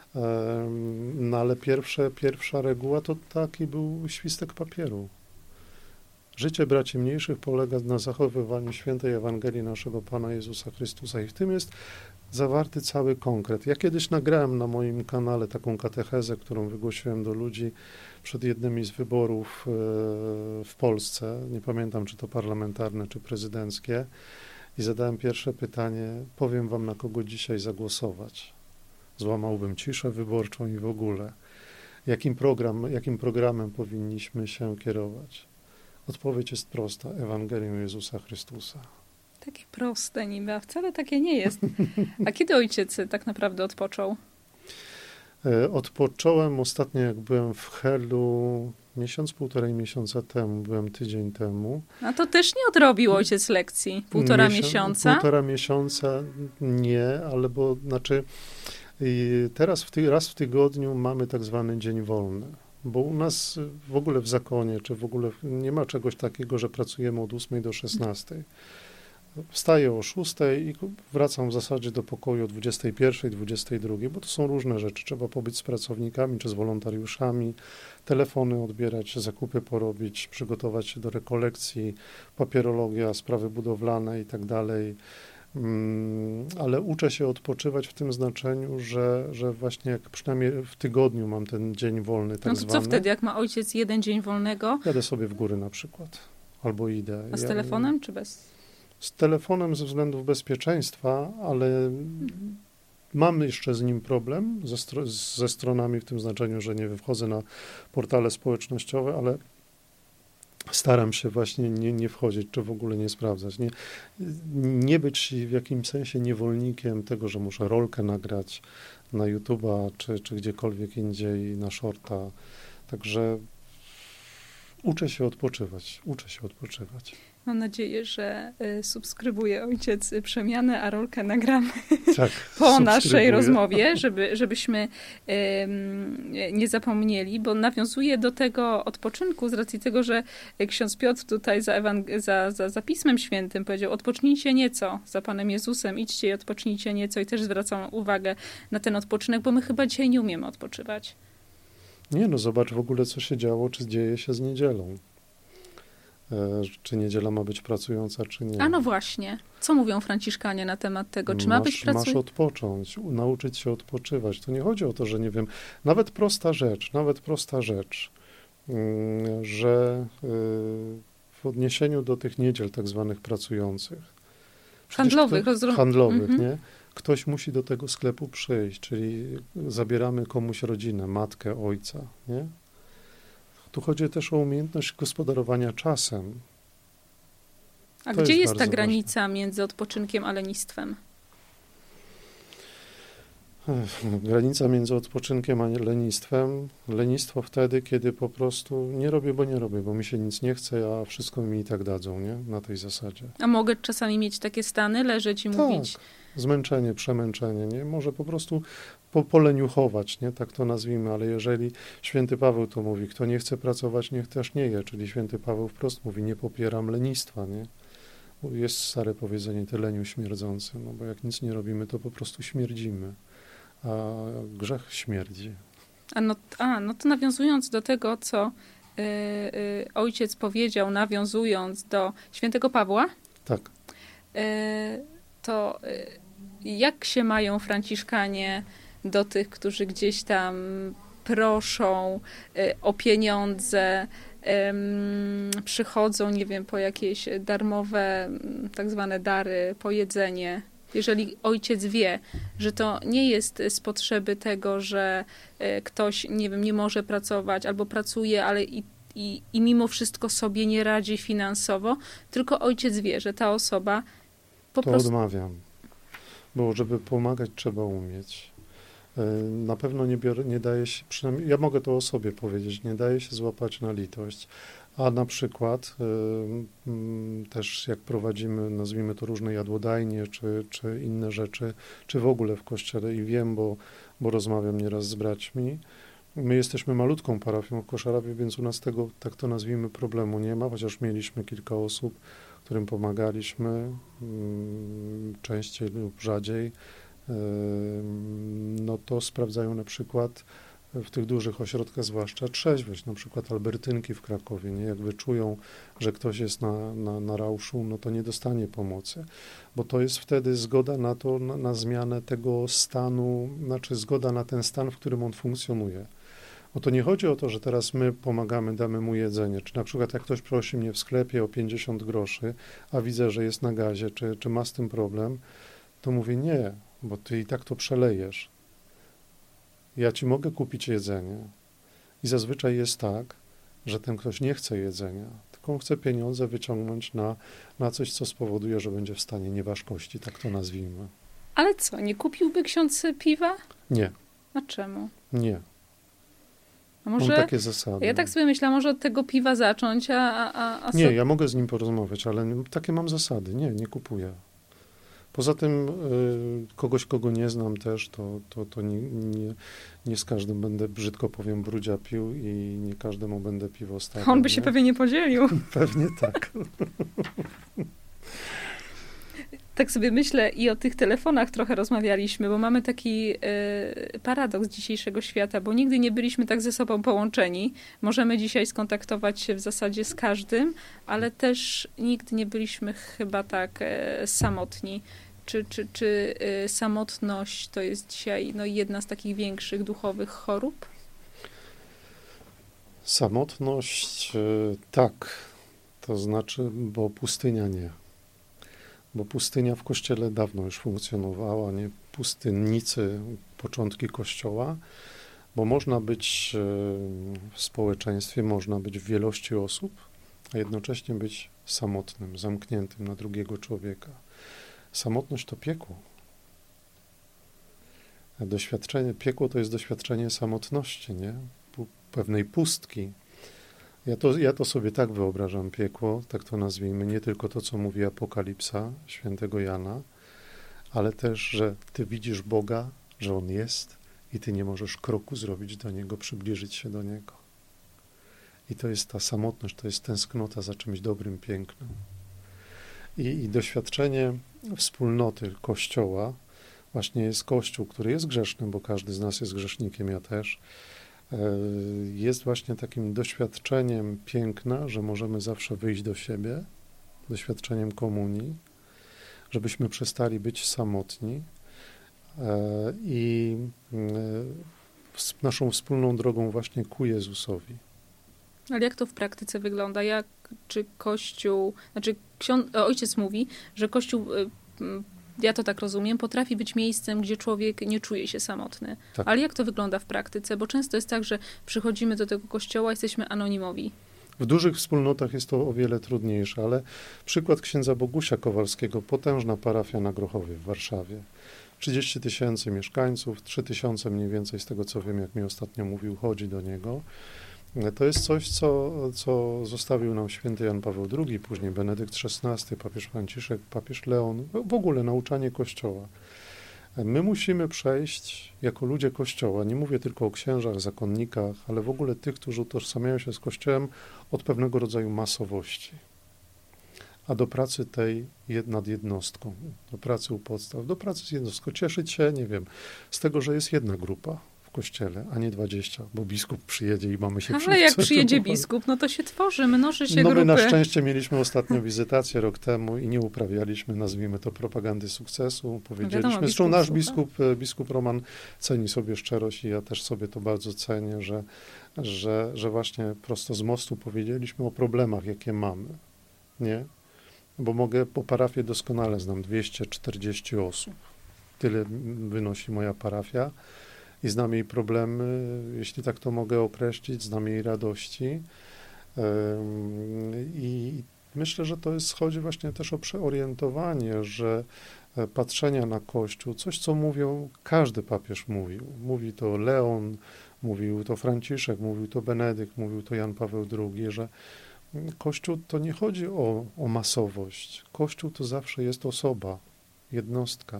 no ale pierwsze, pierwsza reguła to taki był świstek papieru. Życie braci mniejszych polega na zachowywaniu świętej Ewangelii naszego Pana Jezusa Chrystusa i w tym jest zawarty cały konkret. Ja kiedyś nagrałem na moim kanale taką katechezę, którą wygłosiłem do ludzi przed jednymi z wyborów w Polsce. Nie pamiętam, czy to parlamentarne, czy prezydenckie. I zadałem pierwsze pytanie, powiem wam, na kogo dzisiaj zagłosować. Złamałbym ciszę wyborczą i w ogóle. Jakim, program, jakim programem powinniśmy się kierować? Odpowiedź jest prosta. Ewangelią Jezusa Chrystusa. Takie proste niby, a wcale takie nie jest. A kiedy ojciec tak naprawdę odpoczął? Odpocząłem ostatnio, jak byłem w Helu, miesiąc, półtorej miesiąca temu, byłem tydzień temu. A to też nie odrobił ojciec lekcji? Półtora Miesią- miesiąca? Półtora miesiąca nie, ale bo, znaczy, teraz w ty, raz w tygodniu mamy tak zwany dzień wolny. Bo u nas w ogóle w zakonie, czy w ogóle nie ma czegoś takiego, że pracujemy od ósmej do szesnastej. Wstaję o szóstej i wracam w zasadzie do pokoju o dwudziestej pierwszej, dwudziestej drugiej, bo to są różne rzeczy. Trzeba pobyć z pracownikami czy z wolontariuszami, telefony odbierać, zakupy porobić, przygotować się do rekolekcji, papierologia, sprawy budowlane i tak dalej. Ale uczę się odpoczywać w tym znaczeniu, że, że właśnie jak przynajmniej w tygodniu mam ten dzień wolny, tak zwany. No to zwany. co wtedy, jak ma ojciec jeden dzień wolnego? Jadę sobie w góry na przykład, albo idę. A z ja, telefonem czy bez? Z telefonem ze względów bezpieczeństwa, ale mhm. mam jeszcze z nim problem, ze, stro, ze stronami w tym znaczeniu, że nie wchodzę na portale społecznościowe, ale staram się właśnie nie, nie wchodzić, czy w ogóle nie sprawdzać. Nie, nie być w jakimś sensie niewolnikiem tego, że muszę rolkę nagrać na YouTube'a, czy, czy gdziekolwiek indziej na shorta. Także uczę się odpoczywać, uczę się odpoczywać. Mam nadzieję, że y, subskrybuje ojciec przemianę, a rolkę nagramy tak, po naszej rozmowie, żeby, żebyśmy y, nie zapomnieli, bo nawiązuje do tego odpoczynku z racji tego, że ksiądz Piotr tutaj za, ewang- za, za, za Pismem Świętym powiedział, odpocznijcie nieco za Panem Jezusem, idźcie i odpocznijcie nieco i też zwracam uwagę na ten odpoczynek, bo my chyba dzisiaj nie umiemy odpoczywać. Nie, no zobacz w ogóle, co się działo, czy dzieje się z niedzielą. E, czy niedziela ma być pracująca, czy nie. A no właśnie. Co mówią Franciszkanie na temat tego? Czy ma masz, być pracująca? Masz odpocząć, nauczyć się odpoczywać. To nie chodzi o to, że nie wiem, nawet prosta rzecz, nawet prosta rzecz, yy, że yy, w odniesieniu do tych niedziel tak zwanych pracujących. Handlowych. Kto, rozro... handlowych, mm-hmm. nie? Ktoś musi do tego sklepu przyjść, czyli zabieramy komuś rodzinę, matkę, ojca, nie? Tu chodzi też o umiejętność gospodarowania czasem. A to gdzie jest, jest ta ważne. granica między odpoczynkiem a lenistwem? Granica między odpoczynkiem a lenistwem. Lenistwo wtedy, kiedy po prostu nie robię, bo nie robię, bo mi się nic nie chce, a wszystko mi i tak dadzą, nie? Na tej zasadzie. A mogę czasami mieć takie stany, leżeć i tak. mówić? Zmęczenie, przemęczenie, nie? Może po prostu po, poleniuchować, nie? Tak to nazwijmy, ale jeżeli święty Paweł to mówi, kto nie chce pracować, niech też nie je, czyli święty Paweł wprost mówi, nie popieram lenistwa, nie? Jest stare powiedzenie, ty leniu śmierdzący, no bo jak nic nie robimy, to po prostu śmierdzimy, a grzech śmierdzi. A no, a, no to nawiązując do tego, co y, y, ojciec powiedział, nawiązując do świętego Pawła, tak. y, to y, jak się mają Franciszkanie do tych, którzy gdzieś tam proszą y, o pieniądze, y, przychodzą, nie wiem, po jakieś darmowe tak zwane dary, po jedzenie? Jeżeli ojciec wie, że to nie jest z potrzeby tego, że ktoś, nie wiem, nie może pracować albo pracuje, ale i, i, i mimo wszystko sobie nie radzi finansowo, tylko ojciec wie, że ta osoba po to prostu... odmawiam, bo żeby pomagać trzeba umieć. Na pewno nie, biorę, nie daje się, przynajmniej ja mogę to o sobie powiedzieć, nie daje się złapać na litość. A na przykład y, y, też jak prowadzimy, nazwijmy to różne jadłodajnie, czy, czy inne rzeczy, czy w ogóle w kościele i wiem, bo, bo rozmawiam nieraz z braćmi, my jesteśmy malutką parafią w Koszarawie, więc u nas tego, tak to nazwijmy, problemu nie ma, chociaż mieliśmy kilka osób, którym pomagaliśmy, y, częściej lub rzadziej, y, no to sprawdzają na przykład w tych dużych ośrodkach zwłaszcza trzeźwość, na przykład Albertynki w Krakowie, nie? Jak wyczują, że ktoś jest na, na, na rauszu, no to nie dostanie pomocy, bo to jest wtedy zgoda na to, na, na zmianę tego stanu, znaczy zgoda na ten stan, w którym on funkcjonuje. Bo to nie chodzi o to, że teraz my pomagamy, damy mu jedzenie, czy na przykład jak ktoś prosi mnie w sklepie o pięćdziesiąt groszy, a widzę, że jest na gazie, czy, czy ma z tym problem, to mówię nie, bo ty i tak to przelejesz. Ja ci mogę kupić jedzenie i zazwyczaj jest tak, że ten ktoś nie chce jedzenia, tylko on chce pieniądze wyciągnąć na, na coś, co spowoduje, że będzie w stanie nieważkości, tak to nazwijmy. Ale co, nie kupiłby ksiądz piwa? Nie. A czemu? Nie. A może, mam takie zasady. Ja tak sobie myślałam, może od tego piwa zacząć, a... a, a nie, so... ja mogę z nim porozmawiać, ale takie mam zasady. Nie, nie kupuję. Poza tym y, kogoś, kogo nie znam też, to, to, to nie, nie, nie z każdym będę, brzydko powiem, brudzia pił i nie każdemu będę piwo stawiał. On by się nie? pewnie nie podzielił. Pewnie tak. Tak sobie myślę i o tych telefonach trochę rozmawialiśmy, bo mamy taki y, paradoks dzisiejszego świata, bo nigdy nie byliśmy tak ze sobą połączeni. Możemy dzisiaj skontaktować się w zasadzie z każdym, ale też nigdy nie byliśmy chyba tak y, samotni. Czy, czy, czy y, samotność to jest dzisiaj no, jedna z takich większych duchowych chorób? Samotność y, tak, to znaczy, bo pustynia nie. Bo pustynia w Kościele dawno już funkcjonowała, nie pustynnicy, początki Kościoła, bo można być w społeczeństwie, można być w wielości osób, a jednocześnie być samotnym, zamkniętym na drugiego człowieka. Samotność to piekło. Doświadczenie, piekło to jest doświadczenie samotności, nie? Pewnej pustki. Ja to, ja to sobie tak wyobrażam, piekło, tak to nazwijmy, nie tylko to, co mówi Apokalipsa świętego Jana, ale też, że ty widzisz Boga, że On jest i ty nie możesz kroku zrobić do Niego, przybliżyć się do Niego. I to jest ta samotność, to jest tęsknota za czymś dobrym, pięknym. I, i doświadczenie wspólnoty Kościoła, właśnie jest Kościół, który jest grzeszny, bo każdy z nas jest grzesznikiem, ja też, jest właśnie takim doświadczeniem piękna, że możemy zawsze wyjść do siebie, doświadczeniem komunii, żebyśmy przestali być samotni i naszą wspólną drogą właśnie ku Jezusowi. Ale jak to w praktyce wygląda? Jak, czy Kościół, znaczy ksiądz, ojciec mówi, że Kościół, ja to tak rozumiem, potrafi być miejscem, gdzie człowiek nie czuje się samotny. Tak. Ale jak to wygląda w praktyce? Bo często jest tak, że przychodzimy do tego kościoła, jesteśmy anonimowi. W dużych wspólnotach jest to o wiele trudniejsze, ale przykład księdza Bogusia Kowalskiego, potężna parafia na Grochowie w Warszawie. trzydzieści tysięcy mieszkańców, trzy tysiące mniej więcej z tego, co wiem, jak mi ostatnio mówił, chodzi do niego. To jest coś, co, co zostawił nam święty Jan Paweł drugi, później Benedykt szesnasty, papież Franciszek, papież Leon, w ogóle nauczanie Kościoła. My musimy przejść jako ludzie Kościoła, nie mówię tylko o księżach, zakonnikach, ale w ogóle tych, którzy utożsamiają się z Kościołem, od pewnego rodzaju masowości. A do pracy tej nad jednostką, do pracy u podstaw, do pracy z jednostką, cieszyć się, nie wiem, z tego, że jest jedna grupa w Kościele, a nie dwadzieścia, bo biskup przyjedzie i mamy się Ale wszyscy. jak przyjedzie biskup, no to się tworzy, mnoży się no grupy. My na szczęście mieliśmy ostatnio wizytację rok temu i nie uprawialiśmy, nazwijmy to, propagandy sukcesu. Powiedzieliśmy, Wiadomo, zresztą nasz słucha. biskup, biskup Roman ceni sobie szczerość i ja też sobie to bardzo cenię, że, że, że właśnie prosto z mostu powiedzieliśmy o problemach, jakie mamy, nie? Bo mogę, po parafii doskonale znam dwieście czterdzieści osób. Tyle wynosi moja parafia. I znam jej problemy, jeśli tak to mogę określić, znam jej radości. I myślę, że to jest, chodzi właśnie też o przeorientowanie, że patrzenia na Kościół, coś, co mówią, każdy papież mówił. Mówi to Leon, mówił to Franciszek, mówił to Benedykt, mówił to Jan Paweł drugi, że Kościół to nie chodzi o, o masowość. Kościół to zawsze jest osoba, jednostka.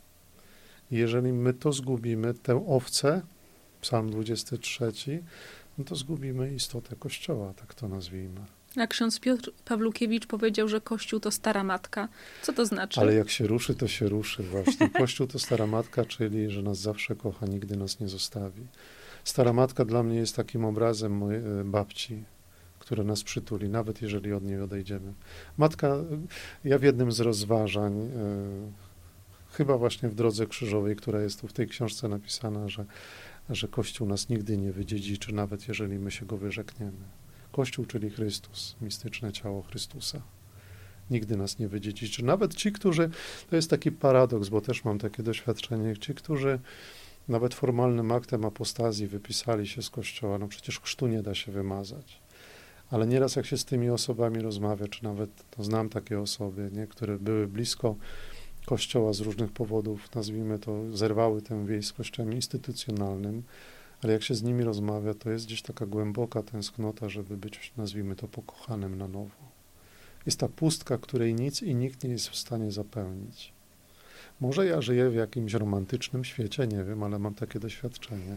I jeżeli my to zgubimy, tę owcę, Psalm dwudziesty trzeci, no to zgubimy istotę Kościoła, tak to nazwijmy. A ksiądz Piotr Pawlukiewicz powiedział, że Kościół to stara matka. Co to znaczy? Ale jak się ruszy, to się ruszy właśnie. Kościół to stara matka, czyli że nas zawsze kocha, nigdy nas nie zostawi. Stara matka dla mnie jest takim obrazem mojej babci, która nas przytuli, nawet jeżeli od niej odejdziemy. Matka, ja w jednym z rozważań, e, chyba właśnie w Drodze Krzyżowej, która jest tu w tej książce napisana, że, że Kościół nas nigdy nie wydziedziczy, nawet jeżeli my się go wyrzekniemy. Kościół, czyli Chrystus, mistyczne ciało Chrystusa. Nigdy nas nie wydziedziczy. Nawet ci, którzy, to jest taki paradoks, bo też mam takie doświadczenie, ci, którzy nawet formalnym aktem apostazji wypisali się z Kościoła, no przecież chrztu nie da się wymazać. Ale nieraz jak się z tymi osobami rozmawia, czy nawet to znam takie osoby, nie, które były blisko Kościoła z różnych powodów, nazwijmy to, zerwały tę więź z Kościołem instytucjonalnym, ale jak się z nimi rozmawia, to jest gdzieś taka głęboka tęsknota, żeby być, nazwijmy to, pokochanym na nowo. Jest ta pustka, której nic i nikt nie jest w stanie zapełnić. Może ja żyję w jakimś romantycznym świecie, nie wiem, ale mam takie doświadczenie.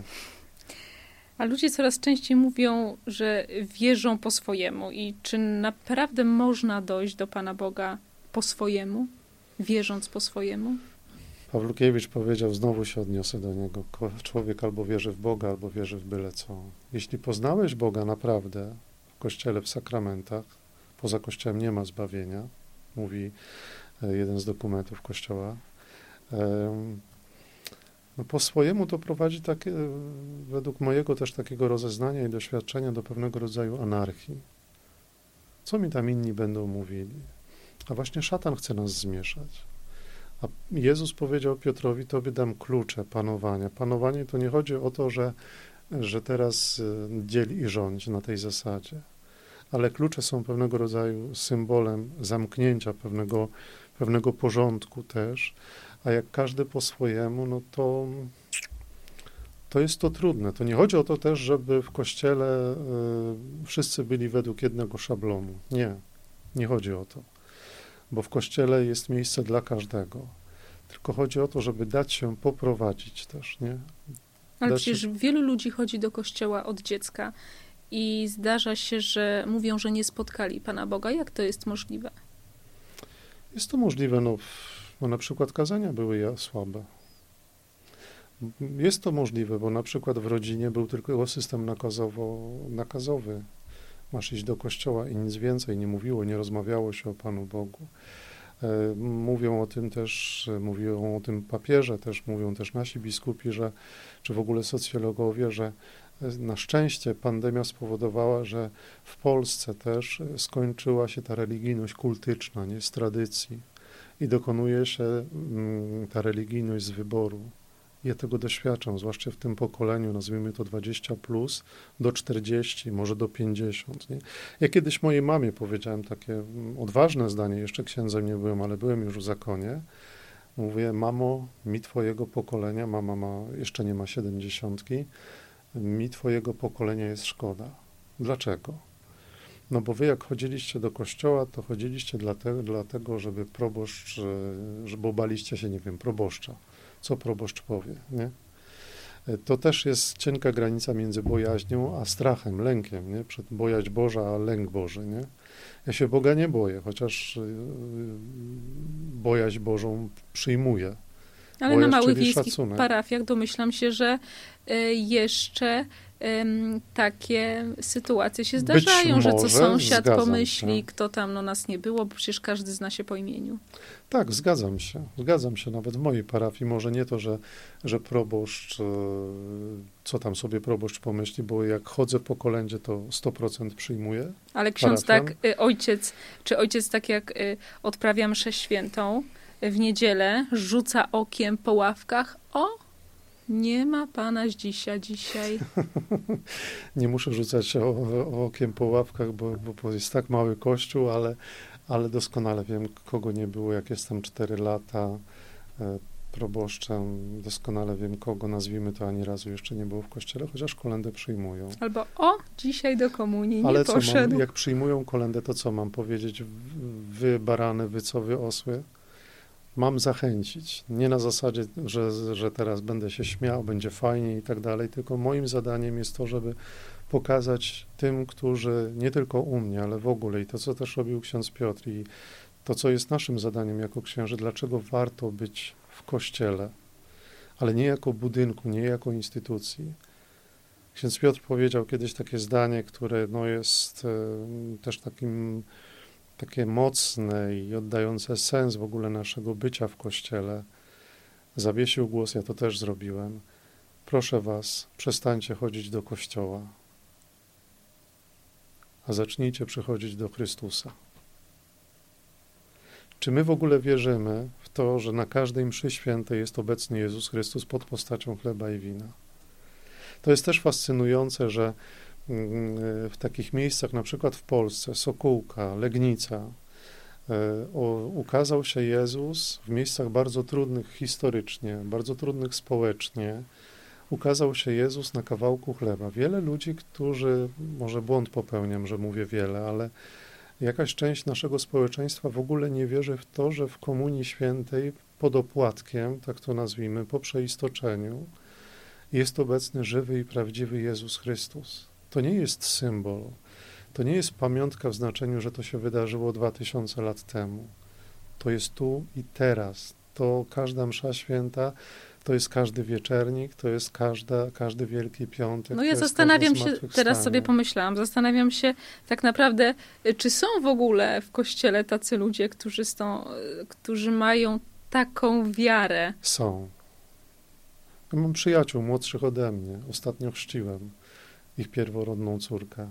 A ludzie coraz częściej mówią, że wierzą po swojemu. I czy naprawdę można dojść do Pana Boga po swojemu, wierząc po swojemu? Pawlukiewicz powiedział, znowu się odniosę do niego, człowiek albo wierzy w Boga, albo wierzy w byle co. Jeśli poznałeś Boga naprawdę w Kościele, w sakramentach, poza Kościołem nie ma zbawienia, mówi jeden z dokumentów Kościoła, no po swojemu to prowadzi takie, według mojego też takiego rozeznania i doświadczenia do pewnego rodzaju anarchii. Co mi tam inni będą mówili? A właśnie szatan chce nas zmieszać. A Jezus powiedział Piotrowi, tobie dam klucze panowania. Panowanie to nie chodzi o to, że, że teraz dziel i rządź na tej zasadzie, ale klucze są pewnego rodzaju symbolem zamknięcia pewnego, pewnego porządku też, a jak każdy po swojemu, no to, to jest to trudne. To nie chodzi o to też, żeby w Kościele y, wszyscy byli według jednego szablonu. Nie, nie chodzi o to. Bo w Kościele jest miejsce dla każdego. Tylko chodzi o to, żeby dać się poprowadzić też, nie? Ale dać przecież się... wielu ludzi chodzi do Kościoła od dziecka i zdarza się, że mówią, że nie spotkali Pana Boga. Jak to jest możliwe? Jest to możliwe, no, bo na przykład kazania były słabe. Jest to możliwe, bo na przykład w rodzinie był tylko system nakazowo, nakazowy. Masz iść do kościoła i nic więcej nie mówiło, nie rozmawiało się o Panu Bogu. Mówią o tym też, mówią o tym papieże, też mówią też nasi biskupi, że, czy w ogóle socjologowie, że na szczęście pandemia spowodowała, że w Polsce też skończyła się ta religijność kultyczna, nie, z tradycji i dokonuje się ta religijność z wyboru. Ja tego doświadczam, zwłaszcza w tym pokoleniu, nazwijmy to dwadzieścia plus, do czterdziestu, może do pięćdziesięciu. Nie? Ja kiedyś mojej mamie powiedziałem takie odważne zdanie, jeszcze księdzem nie byłem, ale byłem już w zakonie. Mówię, mamo, mi twojego pokolenia, mama ma, jeszcze nie ma siedemdziesiątki, mi twojego pokolenia jest szkoda. Dlaczego? No bo wy jak chodziliście do kościoła, to chodziliście dlatego, dlatego żeby proboszcz, żeby baliście się, nie wiem, proboszcza. Co proboszcz powie, nie? To też jest cienka granica między bojaźnią a strachem, lękiem, nie? Przed bojaźń Boża, a lęk Boży, nie? Ja się Boga nie boję, chociaż bojaźń Bożą przyjmuję. Ale bojaźń, na małych czyli wiejskich szacunek. parafiach domyślam się, że jeszcze um, takie sytuacje się zdarzają, że co może, sąsiad pomyśli, się. kto tam, no nas nie było, bo przecież każdy zna się po imieniu. Tak, zgadzam się. Zgadzam się nawet w mojej parafii. Może nie to, że, że proboszcz, co tam sobie proboszcz pomyśli, bo jak chodzę po kolędzie, to sto procent przyjmuję. Ale ksiądz parafian. tak, ojciec, czy ojciec tak jak odprawia mszę świętą w niedzielę, rzuca okiem po ławkach, o, nie ma pana dzisiaj, dzisiaj. Nie muszę rzucać o, o, okiem po ławkach, bo, bo, bo jest tak mały kościół, ale, ale doskonale wiem, kogo nie było, jak jestem cztery lata e, proboszczem, doskonale wiem, kogo, nazwijmy to, ani razu jeszcze nie było w kościele, chociaż kolędę przyjmują. Albo o, dzisiaj do komunii nie ale co poszedł. mam, jak przyjmują kolędę, to co mam powiedzieć? Wy barany, wy co, wy osły? Mam zachęcić. Nie na zasadzie, że, że teraz będę się śmiał, będzie fajnie i tak dalej, tylko moim zadaniem jest to, żeby pokazać tym, którzy nie tylko u mnie, ale w ogóle i to, co też robił ksiądz Piotr i to, co jest naszym zadaniem jako księży, dlaczego warto być w kościele, ale nie jako budynku, nie jako instytucji. Ksiądz Piotr powiedział kiedyś takie zdanie, które no jest e, też takim, takie mocne i oddające sens w ogóle naszego bycia w kościele. Zawiesił głos, ja to też zrobiłem. Proszę was, przestańcie chodzić do kościoła, a zacznijcie przychodzić do Chrystusa. Czy my w ogóle wierzymy w to, że na każdej mszy świętej jest obecny Jezus Chrystus pod postacią chleba i wina? To jest też fascynujące, że w takich miejscach, na przykład w Polsce, Sokółka, Legnica, ukazał się Jezus w miejscach bardzo trudnych historycznie, bardzo trudnych społecznie. Ukazał się Jezus na kawałku chleba. Wiele ludzi, którzy, może błąd popełniam, że mówię wiele, ale jakaś część naszego społeczeństwa w ogóle nie wierzy w to, że w Komunii Świętej pod opłatkiem, tak to nazwijmy, po przeistoczeniu, jest obecny żywy i prawdziwy Jezus Chrystus. To nie jest symbol, to nie jest pamiątka w znaczeniu, że to się wydarzyło dwa tysiące lat temu. To jest tu i teraz. To każda msza święta, to jest każdy wieczernik, to jest każda, każdy Wielki Piątek. No ja zastanawiam się, teraz sobie pomyślałam, zastanawiam się tak naprawdę, czy są w ogóle w Kościele tacy ludzie, którzy, są, którzy mają taką wiarę? Są. Ja mam przyjaciół młodszych ode mnie. Ostatnio chrzciłem ich pierworodną córkę,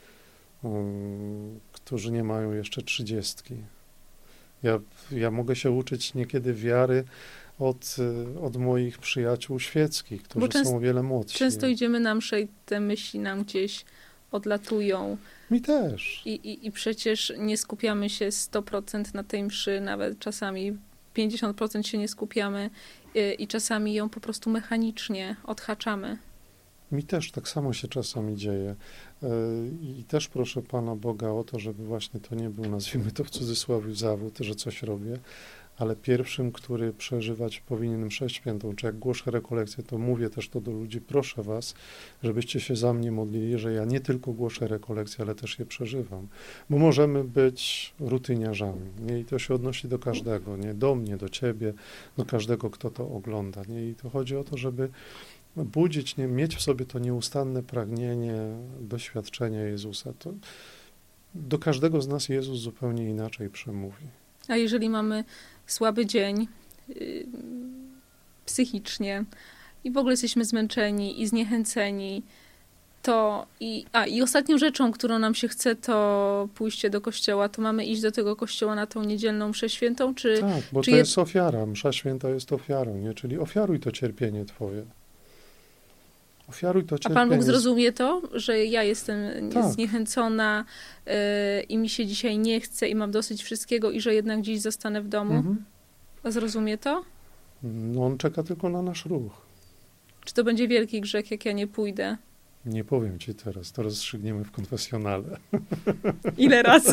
um, którzy nie mają jeszcze trzydziestki. Ja, ja mogę się uczyć niekiedy wiary od, od moich przyjaciół świeckich, którzy często, są o wiele młodsi. Często idziemy na mszę i te myśli nam gdzieś odlatują. Mi też. I, i, i przecież nie skupiamy się sto procent na tej mszy, nawet czasami pięćdziesiąt procent się nie skupiamy i, i czasami ją po prostu mechanicznie odhaczamy. Mi też tak samo się czasami dzieje. I też proszę Pana Boga o to, żeby właśnie to nie był, nazwijmy to w cudzysłowie, zawód, że coś robię, ale pierwszym, który przeżywać powinien mszę świętą, czy jak głoszę rekolekcję, to mówię też to do ludzi, proszę was, żebyście się za mnie modlili, że ja nie tylko głoszę rekolekcje, ale też je przeżywam. Bo możemy być rutyniarzami, nie? I to się odnosi do każdego, nie? Do mnie, do ciebie, do każdego, kto to ogląda, nie? I to chodzi o to, żeby budzić, nie, mieć w sobie to nieustanne pragnienie doświadczenia Jezusa. To do każdego z nas Jezus zupełnie inaczej przemówi. A jeżeli mamy słaby dzień yy, psychicznie i w ogóle jesteśmy zmęczeni i zniechęceni, to i, a, i ostatnią rzeczą, którą nam się chce, to pójście do kościoła, to mamy iść do tego kościoła na tą niedzielną mszę świętą? Czy, tak, bo czy to je... jest ofiara. Msza święta jest ofiarą, nie? Czyli ofiaruj to cierpienie twoje. Ofiaruj to cierpienie. A Pan Bóg zrozumie to, że ja jestem tak. zniechęcona yy, i mi się dzisiaj nie chce i mam dosyć wszystkiego i że jednak dziś zostanę w domu? Mhm. A zrozumie to? No on czeka tylko na nasz ruch. Czy to będzie wielki grzech, jak ja nie pójdę? Nie powiem ci teraz, to rozstrzygniemy w konfesjonale. Ile razy?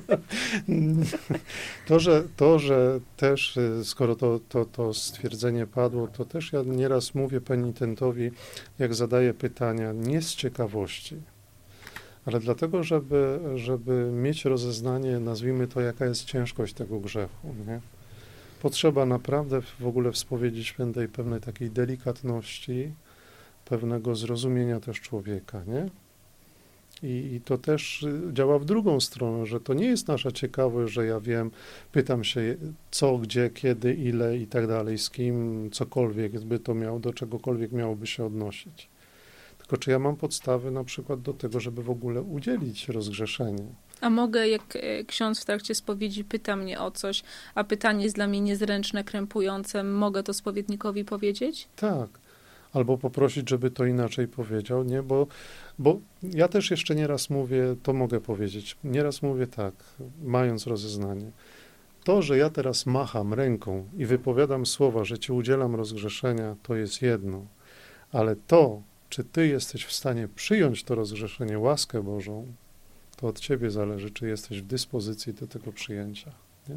To, że, to, że też, skoro to, to, to stwierdzenie padło, to też ja nieraz mówię penitentowi, jak zadaję pytania, nie z ciekawości, ale dlatego, żeby, żeby mieć rozeznanie, nazwijmy to, jaka jest ciężkość tego grzechu, nie? Potrzeba naprawdę w ogóle w spowiedzi świętej pewnej takiej delikatności, pewnego zrozumienia też człowieka, nie? I, I to też działa w drugą stronę, że to nie jest nasza ciekawość, że ja wiem, pytam się co, gdzie, kiedy, ile i tak dalej, z kim, cokolwiek by to miało, do czegokolwiek miałoby się odnosić. Tylko czy ja mam podstawy na przykład do tego, żeby w ogóle udzielić rozgrzeszenia. A mogę, jak ksiądz w trakcie spowiedzi pyta mnie o coś, a pytanie jest dla mnie niezręczne, krępujące, mogę to spowiednikowi powiedzieć? Tak. albo poprosić, żeby to inaczej powiedział, nie? Bo, bo ja też jeszcze nieraz mówię, to mogę powiedzieć, nieraz mówię tak, mając rozeznanie. To, że ja teraz macham ręką i wypowiadam słowa, że ci udzielam rozgrzeszenia, to jest jedno, ale to, czy ty jesteś w stanie przyjąć to rozgrzeszenie, łaskę Bożą, to od ciebie zależy, czy jesteś w dyspozycji do tego przyjęcia, nie?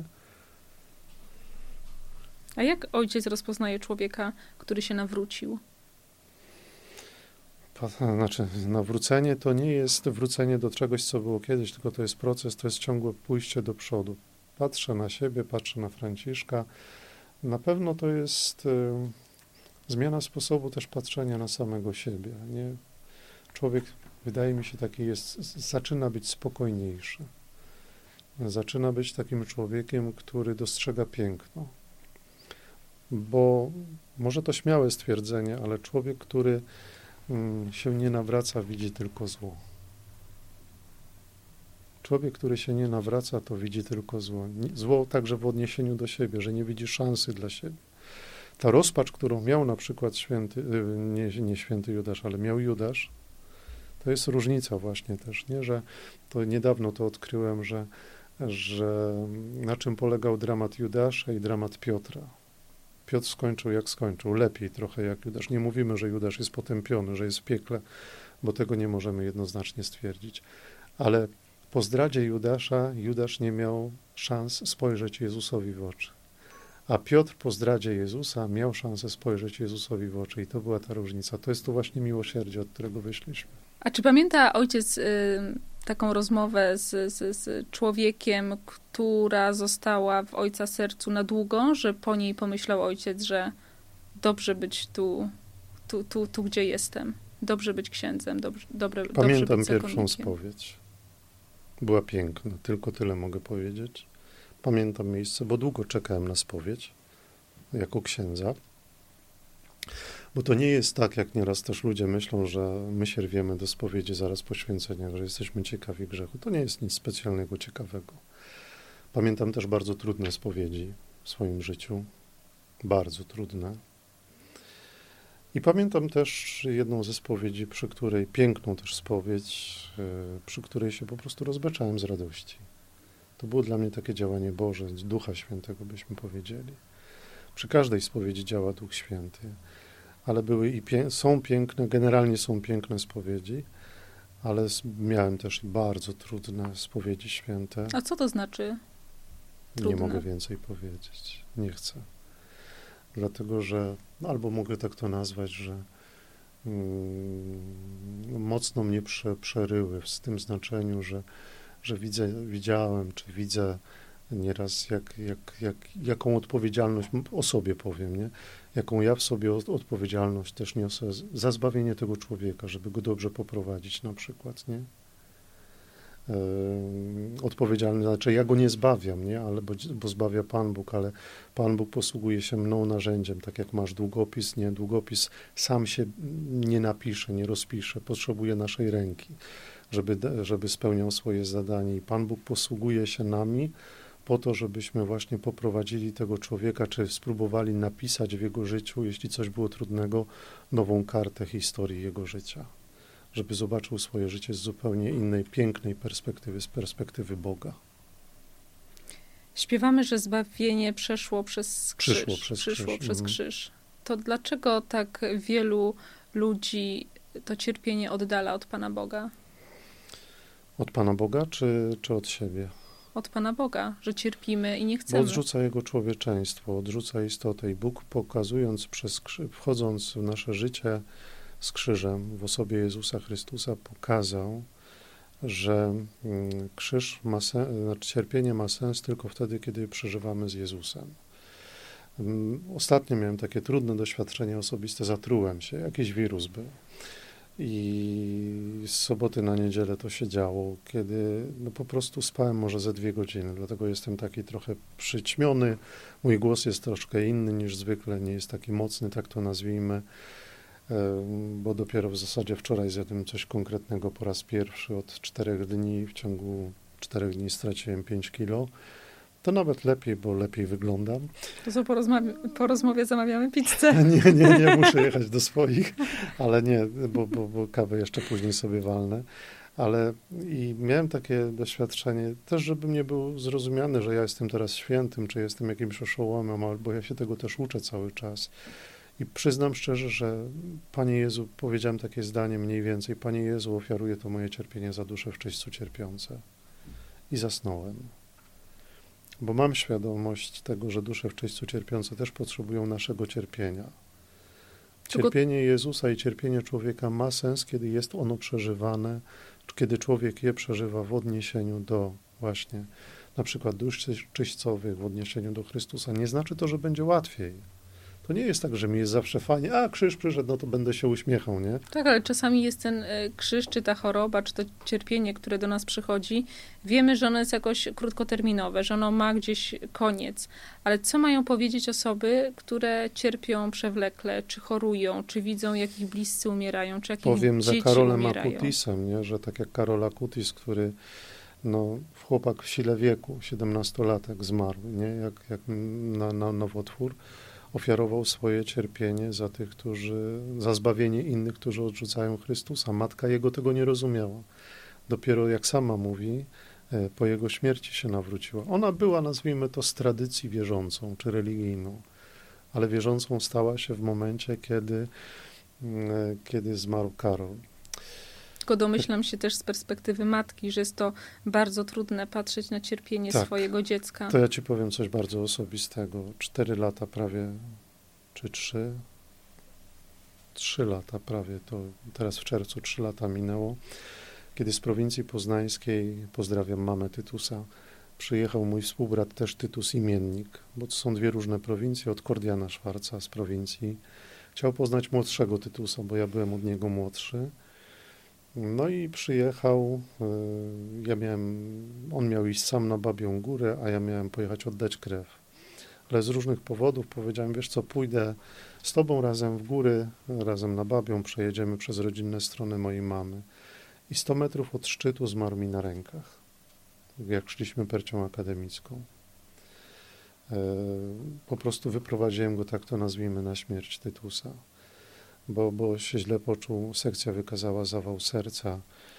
A jak ojciec rozpoznaje człowieka, który się nawrócił? Znaczy, nawrócenie to nie jest wrócenie do czegoś, co było kiedyś, tylko to jest proces, to jest ciągłe pójście do przodu. Patrzę na siebie, patrzę na Franciszka. Na pewno to jest y, zmiana sposobu też patrzenia na samego siebie. Nie? Człowiek, wydaje mi się, taki jest, zaczyna być spokojniejszy. Zaczyna być takim człowiekiem, który dostrzega piękno. Bo może to śmiałe stwierdzenie, ale człowiek, który mm, się nie nawraca, widzi tylko zło. Człowiek, który się nie nawraca, to widzi tylko zło. Zło także w odniesieniu do siebie, że nie widzi szansy dla siebie. Ta rozpacz, którą miał na przykład święty, nie, nie święty Judasz, ale miał Judasz, to jest różnica właśnie też, nie? Że to niedawno to odkryłem, że, że na czym polegał dramat Judasza i dramat Piotra. Piotr skończył jak skończył, lepiej trochę jak Judasz. Nie mówimy, że Judasz jest potępiony, że jest w piekle, bo tego nie możemy jednoznacznie stwierdzić. Ale po zdradzie Judasza, Judasz nie miał szans spojrzeć Jezusowi w oczy. A Piotr po zdradzie Jezusa miał szansę spojrzeć Jezusowi w oczy. I to była ta różnica. To jest to właśnie miłosierdzie, od którego wyszliśmy. A czy pamięta ojciec y, taką rozmowę z, z, z człowiekiem, która została w ojca sercu na długo, że po niej pomyślał ojciec, że dobrze być tu, tu, tu, tu gdzie jestem. Dobrze być księdzem, dobrze, dobre, Pamiętam dobrze być pierwszą zakonnikiem. spowiedź. Była piękna, tylko tyle mogę powiedzieć. Pamiętam miejsce, bo długo czekałem na spowiedź jako księdza. Bo to nie jest tak, jak nieraz też ludzie myślą, że my się rwiemy do spowiedzi zaraz po święceniach, że jesteśmy ciekawi grzechu. To nie jest nic specjalnego, ciekawego. Pamiętam też bardzo trudne spowiedzi w swoim życiu. Bardzo trudne. I pamiętam też jedną ze spowiedzi, przy której, piękną też spowiedź, przy której się po prostu rozbeczałem z radości. To było dla mnie takie działanie Boże, Ducha Świętego byśmy powiedzieli. Przy każdej spowiedzi działa Duch Święty, ale były i pię- są piękne, generalnie są piękne spowiedzi, ale miałem też i bardzo trudne spowiedzi święte. A co to znaczy trudne? Nie mogę więcej powiedzieć, nie chcę. Dlatego, że, no albo mogę tak to nazwać, że mm, mocno mnie prze, przeryły w tym znaczeniu, że, że widzę, widziałem, czy widzę nieraz, jak, jak, jak, jaką odpowiedzialność, o sobie powiem, nie? Jaką ja w sobie odpowiedzialność też niosę za zbawienie tego człowieka, żeby go dobrze poprowadzić na przykład, nie? Yy, odpowiedzialny, znaczy ja go nie zbawiam, nie? Ale bo, bo zbawia Pan Bóg, ale Pan Bóg posługuje się mną narzędziem, tak jak masz długopis, nie? Długopis sam się nie napisze, nie rozpisze, potrzebuje naszej ręki, żeby, żeby spełniał swoje zadanie i Pan Bóg posługuje się nami po to, żebyśmy właśnie poprowadzili tego człowieka, czy spróbowali napisać w jego życiu, jeśli coś było trudnego, nową kartę historii jego życia. Żeby zobaczył swoje życie z zupełnie innej, pięknej perspektywy, z perspektywy Boga. Śpiewamy, że zbawienie przeszło przez krzyż. Przyszło przez Przyszło krzyż. przez Mhm. krzyż. To dlaczego tak wielu ludzi to cierpienie oddala od Pana Boga? Od Pana Boga, czy, czy od siebie? Od Pana Boga, że cierpimy i nie Bo chcemy. odrzuca Jego człowieczeństwo, odrzuca istotę i Bóg, pokazując przez krzyż, wchodząc w nasze życie z krzyżem w osobie Jezusa Chrystusa, pokazał, że krzyż ma sens, znaczy cierpienie ma sens tylko wtedy, kiedy przeżywamy z Jezusem. Ostatnio miałem takie trudne doświadczenie osobiste, zatrułem się, jakiś wirus był. I z soboty na niedzielę to się działo, kiedy no po prostu spałem może ze dwie godziny, dlatego jestem taki trochę przyćmiony, mój głos jest troszkę inny niż zwykle, nie jest taki mocny, tak to nazwijmy, bo dopiero w zasadzie wczoraj zjadłem coś konkretnego po raz pierwszy od czterech dni, w ciągu czterech dni straciłem pięć kilo, To nawet lepiej, bo lepiej wyglądam. To co, po, rozma- po rozmowie zamawiamy pizzę? Nie, nie, nie muszę jechać do swoich, ale nie, bo, bo, bo kawę jeszcze później sobie walnę. Ale i miałem takie doświadczenie, też żebym nie był zrozumiany, że ja jestem teraz świętym, czy jestem jakimś oszołomem, albo ja się tego też uczę cały czas. I przyznam szczerze, że Panie Jezu, powiedziałem takie zdanie mniej więcej, Panie Jezu, ofiaruję to moje cierpienie za dusze w czyśćcu cierpiące. I zasnąłem. Bo mam świadomość tego, że dusze w czyśćcu cierpiące też potrzebują naszego cierpienia. Cierpienie Jezusa i cierpienie człowieka ma sens, kiedy jest ono przeżywane, czy kiedy człowiek je przeżywa w odniesieniu do właśnie na przykład dusz czyśćcowych, w odniesieniu do Chrystusa. Nie znaczy to, że będzie łatwiej. To nie jest tak, że mi jest zawsze fajnie, a krzyż przyszedł, no to będę się uśmiechał, nie? Tak, ale czasami jest ten y, krzyż, czy ta choroba, czy to cierpienie, które do nas przychodzi. Wiemy, że ono jest jakoś krótkoterminowe, że ono ma gdzieś koniec. Ale co mają powiedzieć osoby, które cierpią przewlekle, czy chorują, czy widzą, jak ich bliscy umierają, czy jak Powiem ich za dzieci Karolem umierają? Akutisem, nie? Że tak jak Karol Akutis, który no, chłopak w sile wieku, siedemnastolatek, zmarł, nie? Jak, jak na, na nowotwór. Ofiarował swoje cierpienie za tych, którzy, za zbawienie innych, którzy odrzucają Chrystusa. Matka jego tego nie rozumiała. Dopiero, jak sama mówi, po jego śmierci się nawróciła. Ona była, nazwijmy to, z tradycji wierzącą czy religijną, ale wierzącą stała się w momencie, kiedy, kiedy zmarł Karol. Tylko domyślam się też z perspektywy matki, że jest to bardzo trudne patrzeć na cierpienie tak, swojego dziecka. To ja ci powiem coś bardzo osobistego. Cztery lata prawie, czy trzy? Trzy lata prawie, to teraz w czerwcu trzy lata minęło, kiedy z prowincji poznańskiej, pozdrawiam mamę Tytusa, przyjechał mój współbrat, też Tytus imiennik, bo to są dwie różne prowincje, od Kordiana Szwarca z prowincji. Chciał poznać młodszego Tytusa, bo ja byłem od niego młodszy. No i przyjechał, ja miałem, on miał iść sam na Babią Górę, a ja miałem pojechać oddać krew. Ale z różnych powodów powiedziałem, wiesz co, pójdę z tobą razem w góry, razem na Babią, przejedziemy przez rodzinne strony mojej mamy. I sto metrów od szczytu zmarł mi na rękach, jak szliśmy Percią Akademicką. Po prostu wyprowadziłem go, tak to nazwijmy, na śmierć Tytusa. Bo, bo się źle poczuł, sekcja wykazała zawał serca.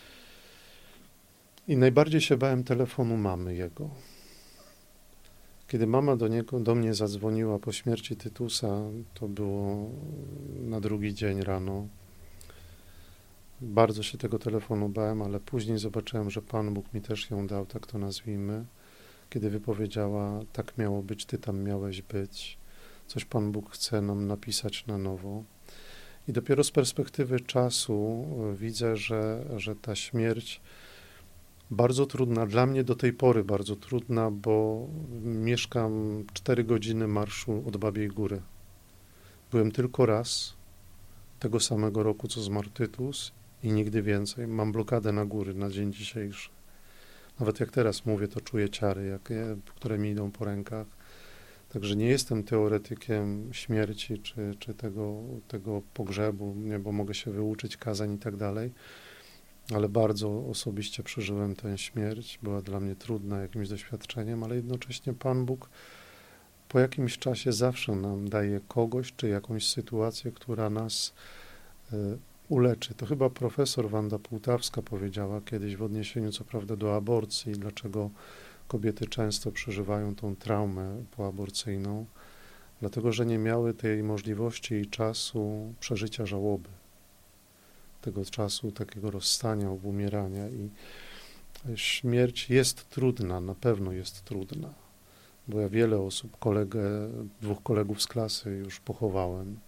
I najbardziej się bałem telefonu mamy jego. Kiedy mama do niego, do mnie zadzwoniła po śmierci Tytusa, to było na drugi dzień rano. Bardzo się tego telefonu bałem, ale później zobaczyłem, że Pan Bóg mi też ją dał, tak to nazwijmy. Kiedy wypowiedziała, tak miało być, ty tam miałeś być. Coś Pan Bóg chce nam napisać na nowo. I dopiero z perspektywy czasu widzę, że, że ta śmierć bardzo trudna, dla mnie do tej pory bardzo trudna, bo mieszkam cztery godziny marszu od Babiej Góry. Byłem tylko raz, tego samego roku, co zmarł Tytus i nigdy więcej. Mam blokadę na góry na dzień dzisiejszy. Nawet jak teraz mówię, to czuję ciary, jak, które mi idą po rękach. Także nie jestem teoretykiem śmierci czy, czy tego, tego pogrzebu, nie, bo mogę się wyuczyć kazań i tak dalej, ale bardzo osobiście przeżyłem tę śmierć. Była dla mnie trudna jakimś doświadczeniem, ale jednocześnie Pan Bóg po jakimś czasie zawsze nam daje kogoś czy jakąś sytuację, która nas y, uleczy. To chyba profesor Wanda Półtawska powiedziała kiedyś w odniesieniu co prawda do aborcji, dlaczego kobiety często przeżywają tą traumę poaborcyjną, dlatego że nie miały tej możliwości i czasu przeżycia żałoby, tego czasu takiego rozstania, obumierania. I śmierć jest trudna, na pewno jest trudna, bo ja wiele osób, kolegę, dwóch kolegów z klasy już pochowałem.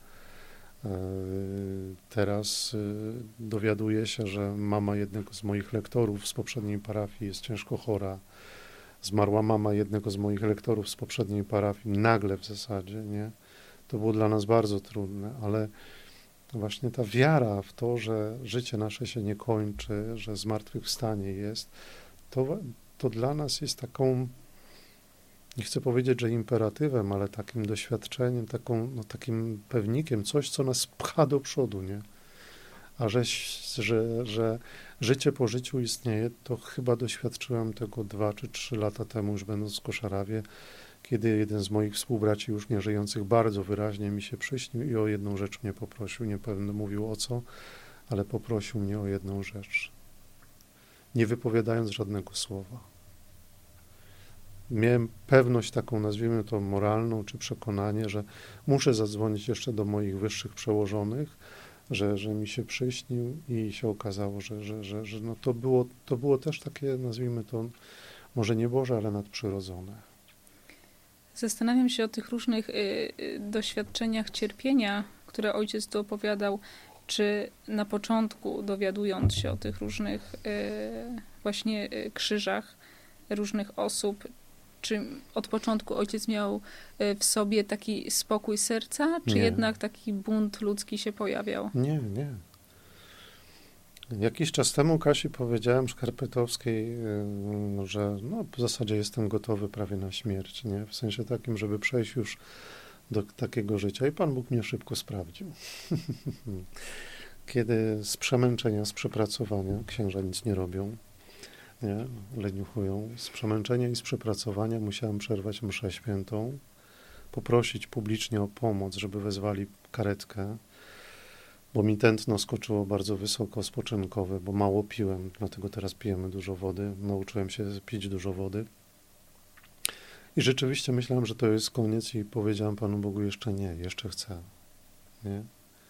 Teraz dowiaduję się, że mama jednego z moich lektorów z poprzedniej parafii jest ciężko chora. Zmarła mama jednego z moich lektorów z poprzedniej parafii, nagle w zasadzie, nie? To było dla nas bardzo trudne, ale właśnie ta wiara w to, że życie nasze się nie kończy, że zmartwychwstanie jest, to, to dla nas jest taką, nie chcę powiedzieć, że imperatywem, ale takim doświadczeniem, taką, no, takim pewnikiem, coś, co nas pcha do przodu, nie? A że, że, że życie po życiu istnieje, to chyba doświadczyłem tego dwa czy trzy lata temu, już będąc w Koszarawie, kiedy jeden z moich współbraci już nieżyjących bardzo wyraźnie mi się przyśnił i o jedną rzecz mnie poprosił. Nie będę mówił o co, ale poprosił mnie o jedną rzecz. Nie wypowiadając żadnego słowa. Miałem pewność taką, nazwijmy to moralną, czy przekonanie, że muszę zadzwonić jeszcze do moich wyższych przełożonych, że, że mi się przyśnił i się okazało, że, że, że, że no to, było, to było też takie, nazwijmy to, może nie Boże, ale nadprzyrodzone. Zastanawiam się o tych różnych y, y, doświadczeniach cierpienia, które ojciec tu opowiadał. Czy na początku, dowiadując się o tych różnych y, właśnie y, krzyżach różnych osób, czy od początku ojciec miał y, w sobie taki spokój serca, czy Nie. jednak taki bunt ludzki się pojawiał? Nie, nie. Jakiś czas temu Kasi powiedziałem Szkarpetowskiej, y, że no, w zasadzie jestem gotowy prawie na śmierć, nie? W sensie takim, żeby przejść już do takiego życia i Pan Bóg mnie szybko sprawdził. Kiedy z przemęczenia, z przepracowania, księża nic nie robią, nie, leniuchują, z przemęczenia i z przepracowania musiałem przerwać mszę świętą, poprosić publicznie o pomoc, żeby wezwali karetkę, bo mi tętno skoczyło bardzo wysoko, spoczynkowe, bo mało piłem, dlatego teraz pijemy dużo wody, nauczyłem się pić dużo wody. I rzeczywiście myślałem, że to jest koniec i powiedziałem Panu Bogu jeszcze nie, jeszcze chcę. Nie?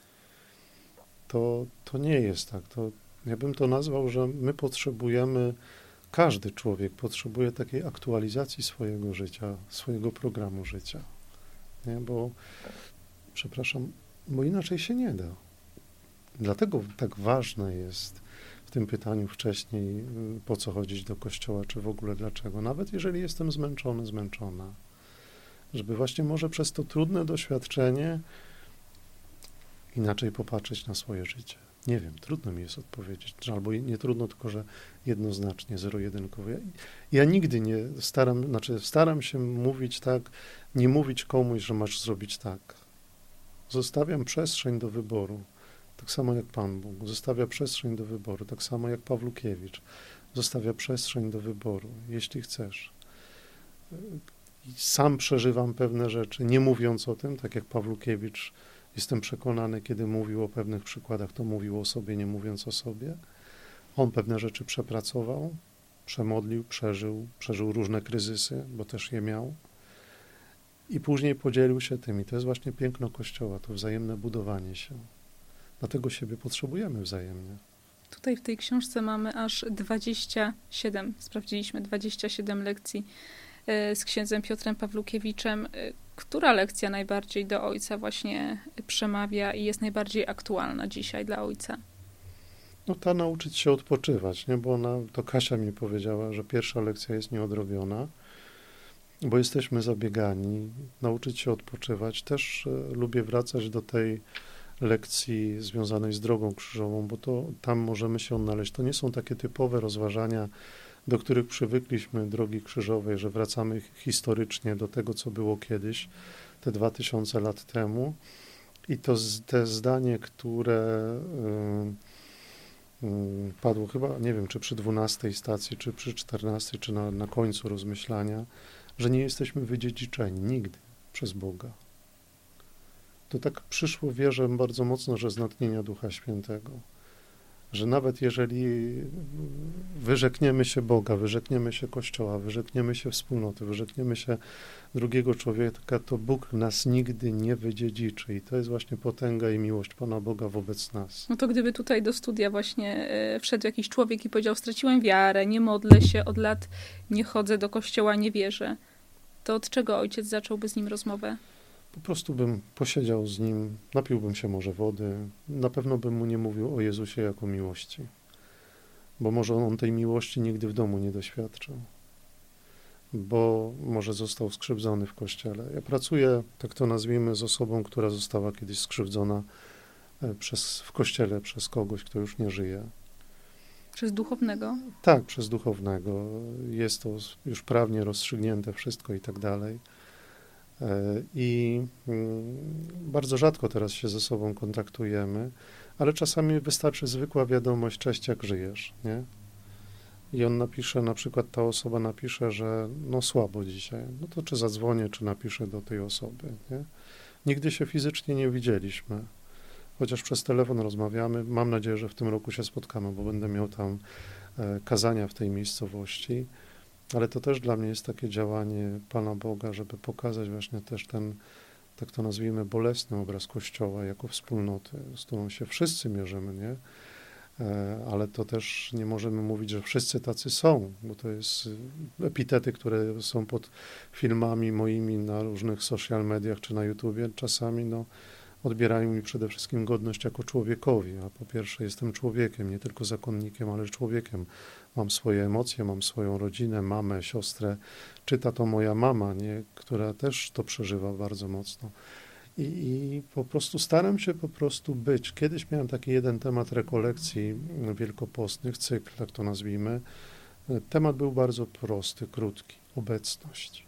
To, to nie jest tak. To, ja bym to nazwał, że my potrzebujemy, każdy człowiek potrzebuje takiej aktualizacji swojego życia, swojego programu życia. Nie? Bo, przepraszam, bo inaczej się nie da. Dlatego tak ważne jest w tym pytaniu wcześniej, po co chodzić do kościoła, czy w ogóle dlaczego, nawet jeżeli jestem zmęczony, zmęczona, żeby właśnie może przez to trudne doświadczenie inaczej popatrzeć na swoje życie. Nie wiem, trudno mi jest odpowiedzieć, albo nie trudno, tylko że jednoznacznie, zero-jedynkowo. Ja, ja nigdy nie staram, znaczy staram się mówić tak, nie mówić komuś, że masz zrobić tak. Zostawiam przestrzeń do wyboru. Tak samo jak Pan Bóg zostawia przestrzeń do wyboru, tak samo jak Pawlukiewicz zostawia przestrzeń do wyboru, jeśli chcesz. Sam przeżywam pewne rzeczy, nie mówiąc o tym, tak jak Pawlukiewicz, jestem przekonany, kiedy mówił o pewnych przykładach, to mówił o sobie, nie mówiąc o sobie. On pewne rzeczy przepracował, przemodlił, przeżył, przeżył różne kryzysy, bo też je miał. I później podzielił się tym. I to jest właśnie piękno Kościoła, to wzajemne budowanie się. Dlatego siebie potrzebujemy wzajemnie. Tutaj w tej książce mamy aż dwadzieścia siedem, sprawdziliśmy, dwadzieścia siedem lekcji z księdzem Piotrem Pawłukiewiczem. Która lekcja najbardziej do ojca właśnie przemawia i jest najbardziej aktualna dzisiaj dla ojca? No ta nauczyć się odpoczywać, nie? Bo ona, to Kasia mi powiedziała, że pierwsza lekcja jest nieodrobiona, bo jesteśmy zabiegani, nauczyć się odpoczywać. Też e, lubię wracać do tej lekcji związanej z drogą krzyżową, bo to tam możemy się odnaleźć. To nie są takie typowe rozważania, do których przywykliśmy drogi krzyżowej, że wracamy historycznie do tego, co było kiedyś, te dwa tysiące lat temu. I to te zdanie, które y, y, padło chyba, nie wiem, czy przy dwunastej stacji, czy przy czternastej, czy na, na końcu rozmyślania, że nie jesteśmy wydziedziczeni nigdy przez Boga. To tak przyszło, wierzę bardzo mocno, że z natchnienia Ducha Świętego, że nawet jeżeli wyrzekniemy się Boga, wyrzekniemy się Kościoła, wyrzekniemy się wspólnoty, wyrzekniemy się drugiego człowieka, to Bóg nas nigdy nie wydziedziczy i to jest właśnie potęga i miłość Pana Boga wobec nas. No to gdyby tutaj do studia właśnie y, wszedł jakiś człowiek i powiedział, straciłem wiarę, nie modlę się, od lat nie chodzę do kościoła, nie wierzę, to od czego ojciec zacząłby z nim rozmowę? Po prostu bym posiedział z nim, napiłbym się może wody, na pewno bym mu nie mówił o Jezusie jako miłości, bo może on tej miłości nigdy w domu nie doświadczył, bo może został skrzywdzony w kościele. Ja pracuję, tak to nazwijmy, z osobą, która została kiedyś skrzywdzona przez, w kościele przez kogoś, kto już nie żyje. Przez duchownego? Tak, przez duchownego. Jest to już prawnie rozstrzygnięte wszystko i tak dalej. I bardzo rzadko teraz się ze sobą kontaktujemy, ale czasami wystarczy zwykła wiadomość, cześć, jak żyjesz, nie? I on napisze, na przykład ta osoba napisze, że no słabo dzisiaj, no to czy zadzwonię, czy napiszę do tej osoby, nie? Nigdy się fizycznie nie widzieliśmy, chociaż przez telefon rozmawiamy. Mam nadzieję, że w tym roku się spotkamy, bo będę miał tam e, kazania w tej miejscowości, ale to też dla mnie jest takie działanie Pana Boga, żeby pokazać właśnie też ten, tak to nazwijmy, bolesny obraz Kościoła jako wspólnoty, z którą się wszyscy mierzymy, nie? Ale to też nie możemy mówić, że wszyscy tacy są, bo to jest epitety, które są pod filmami moimi na różnych social mediach czy na YouTubie, czasami no, odbierają mi przede wszystkim godność jako człowiekowi, a po pierwsze jestem człowiekiem, nie tylko zakonnikiem, ale człowiekiem. Mam swoje emocje, mam swoją rodzinę, mamę, siostrę, czyta to moja mama, nie, która też to przeżywa bardzo mocno. I, I po prostu staram się po prostu być. Kiedyś miałem taki jeden temat rekolekcji wielkopostnych, cykl, tak to nazwijmy. Temat był bardzo prosty, krótki. Obecność.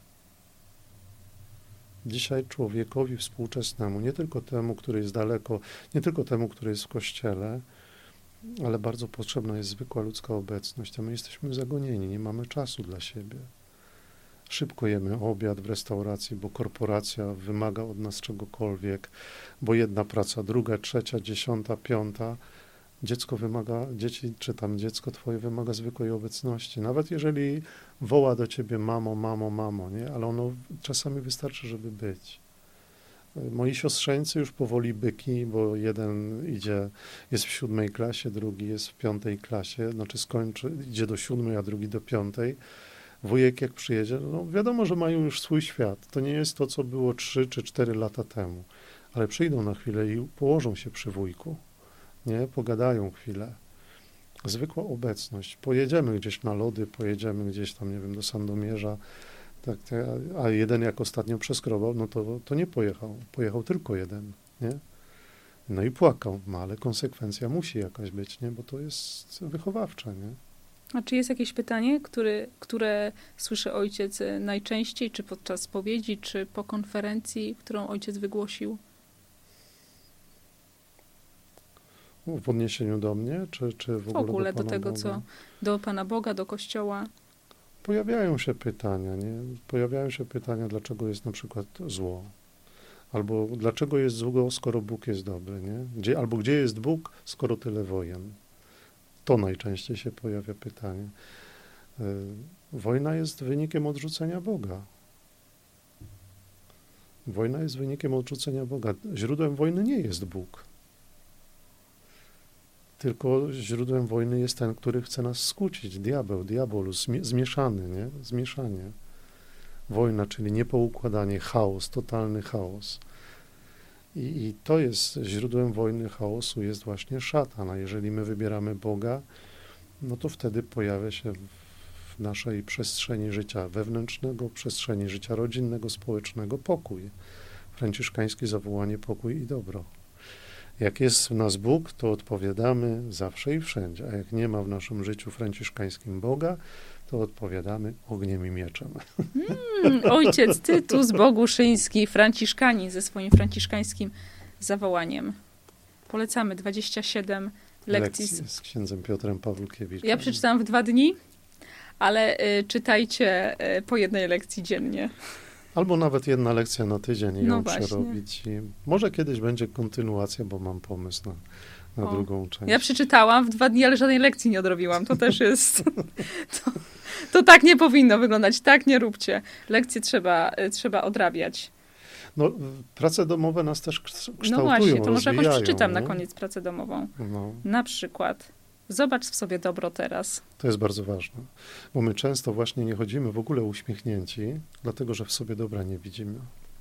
Dzisiaj człowiekowi współczesnemu, nie tylko temu, który jest daleko, nie tylko temu, który jest w kościele, ale bardzo potrzebna jest zwykła ludzka obecność, a my jesteśmy zagonieni, nie mamy czasu dla siebie. Szybko jemy obiad w restauracji, bo korporacja wymaga od nas czegokolwiek, bo jedna praca, druga, trzecia, dziesiąta, piąta. Dziecko wymaga, dzieci, czy tam dziecko twoje wymaga zwykłej obecności. Nawet jeżeli woła do ciebie mamo, mamo, mamo, nie? Ale ono czasami wystarczy, żeby być. Moi siostrzeńcy już powoli byki, bo jeden idzie, jest w siódmej klasie, drugi jest w piątej klasie, znaczy skończy, idzie do siódmej, a drugi do piątej. Wujek jak przyjedzie, no wiadomo, że mają już swój świat. To nie jest to, co było trzy czy cztery lata temu, ale przyjdą na chwilę i położą się przy wujku, nie? Pogadają chwilę. Zwykła obecność. Pojedziemy gdzieś na lody, pojedziemy gdzieś tam, nie wiem, do Sandomierza, tak, a jeden jak ostatnio przeskrobał, no to, to nie pojechał. Pojechał tylko jeden, nie? No i płakał, no ale konsekwencja musi jakaś być, nie? Bo to jest wychowawcze, nie? A czy jest jakieś pytanie, który, które słyszy ojciec najczęściej, czy podczas spowiedzi, czy po konferencji, którą ojciec wygłosił? W odniesieniu do mnie, czy, czy w ogóle, w ogóle do, do tego, Boga? co do Pana Boga, do Kościoła? Pojawiają się pytania, nie? Pojawiają się pytania, dlaczego jest na przykład zło. Albo dlaczego jest zło, skoro Bóg jest dobry, nie? Gdzie, albo gdzie jest Bóg, skoro tyle wojen? To najczęściej się pojawia pytanie. Wojna jest wynikiem odrzucenia Boga. Wojna jest wynikiem odrzucenia Boga. Źródłem wojny nie jest Bóg. Tylko źródłem wojny jest ten, który chce nas skłócić. Diabeł, diabolus, zmieszany, nie? Zmieszanie. Wojna, czyli niepoukładanie, chaos, totalny chaos. I, I to jest źródłem wojny, chaosu, jest właśnie szatan. A jeżeli my wybieramy Boga, no to wtedy pojawia się w naszej przestrzeni życia wewnętrznego, przestrzeni życia rodzinnego, społecznego pokój. Franciszkańskie zawołanie pokój i dobro. Jak jest w nas Bóg, to odpowiadamy zawsze i wszędzie, a jak nie ma w naszym życiu franciszkańskim Boga, to odpowiadamy ogniem i mieczem. Mm, ojciec Tytus Boguszyński, franciszkanin ze swoim franciszkańskim zawołaniem. Polecamy dwadzieścia siedem lekcji. Lekcje z księdzem Piotrem Pawłukiewiczem. Ja przeczytałam w dwa dni, ale y, czytajcie y, po jednej lekcji dziennie. Albo nawet jedna lekcja na tydzień i No ją właśnie. przerobić. I może kiedyś będzie kontynuacja, bo mam pomysł na, na O, drugą część. Ja przeczytałam w dwa dni, ale żadnej lekcji nie odrobiłam. To też jest... To, to tak nie powinno wyglądać. Tak nie róbcie. Lekcje trzeba, trzeba odrabiać. No, prace domowe nas też kształtują, No właśnie, to może jakoś rozwijają, przeczytam nie? na koniec pracę domową. No. Na przykład. Zobacz w sobie dobro teraz. To jest bardzo ważne, bo my często właśnie nie chodzimy w ogóle uśmiechnięci, dlatego że w sobie dobra nie widzimy.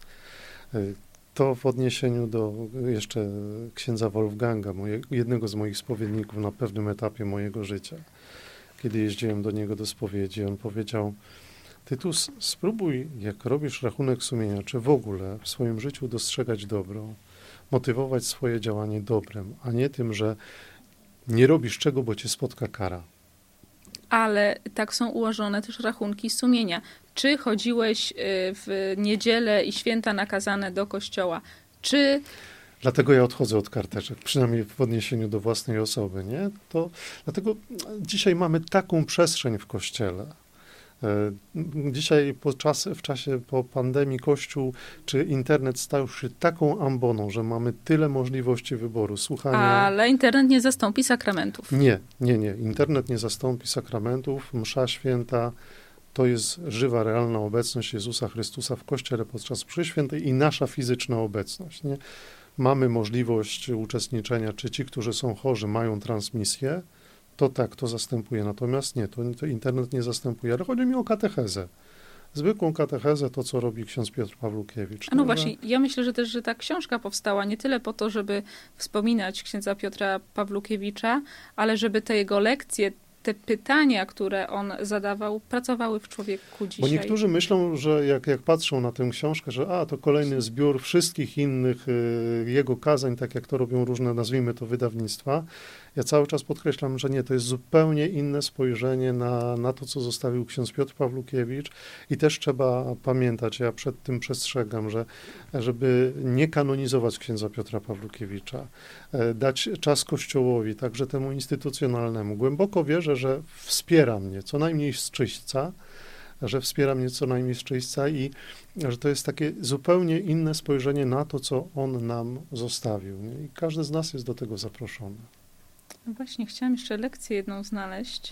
To w odniesieniu do jeszcze księdza Wolfganga, moje, jednego z moich spowiedników na pewnym etapie mojego życia. Kiedy jeździłem do niego do spowiedzi, on powiedział: Tytus, spróbuj, jak robisz rachunek sumienia, czy w ogóle w swoim życiu dostrzegać dobro, motywować swoje działanie dobrem, a nie tym, że nie robisz czego, bo cię spotka kara. Ale tak są ułożone też rachunki sumienia. Czy chodziłeś w niedzielę i święta nakazane do kościoła? Czy Dlatego ja odchodzę od karteczek, przynajmniej w odniesieniu do własnej osoby, nie? To, dlatego dzisiaj mamy taką przestrzeń w Kościele. Dzisiaj po czas, w czasie po pandemii Kościół czy internet stał się taką amboną, że mamy tyle możliwości wyboru, słuchania. Ale internet nie zastąpi sakramentów. Nie, nie, nie. Internet nie zastąpi sakramentów. Msza święta to jest żywa, realna obecność Jezusa Chrystusa w Kościele podczas mszy świętej i nasza fizyczna obecność, nie? Mamy możliwość uczestniczenia, czy ci, którzy są chorzy, mają transmisję, to tak, to zastępuje. Natomiast nie, to, to internet nie zastępuje. Ale chodzi mi o katechezę. Zwykłą katechezę, to co robi ksiądz Piotr Pawlukiewicz. A no właśnie, ja myślę, że też, że ta książka powstała nie tyle po to, żeby wspominać księdza Piotra Pawlukiewicza, ale żeby te jego lekcje, te pytania, które on zadawał, pracowały w człowieku dzisiaj. Bo niektórzy myślą, że jak, jak patrzą na tę książkę, że a, to kolejny zbiór wszystkich innych y, jego kazań, tak jak to robią różne, nazwijmy to, wydawnictwa. Ja cały czas podkreślam, że nie, to jest zupełnie inne spojrzenie na, na to, co zostawił ksiądz Piotr Pawlukiewicz i też trzeba pamiętać, ja przed tym przestrzegam, że żeby nie kanonizować księdza Piotra Pawlukiewicza, dać czas Kościołowi, także temu instytucjonalnemu. Głęboko wierzę, że wspiera mnie, co najmniej z czyśćca, że wspiera mnie co najmniej z czyśćca i że to jest takie zupełnie inne spojrzenie na to, co on nam zostawił. Nie? I każdy z nas jest do tego zaproszony. No właśnie, chciałam jeszcze lekcję jedną znaleźć,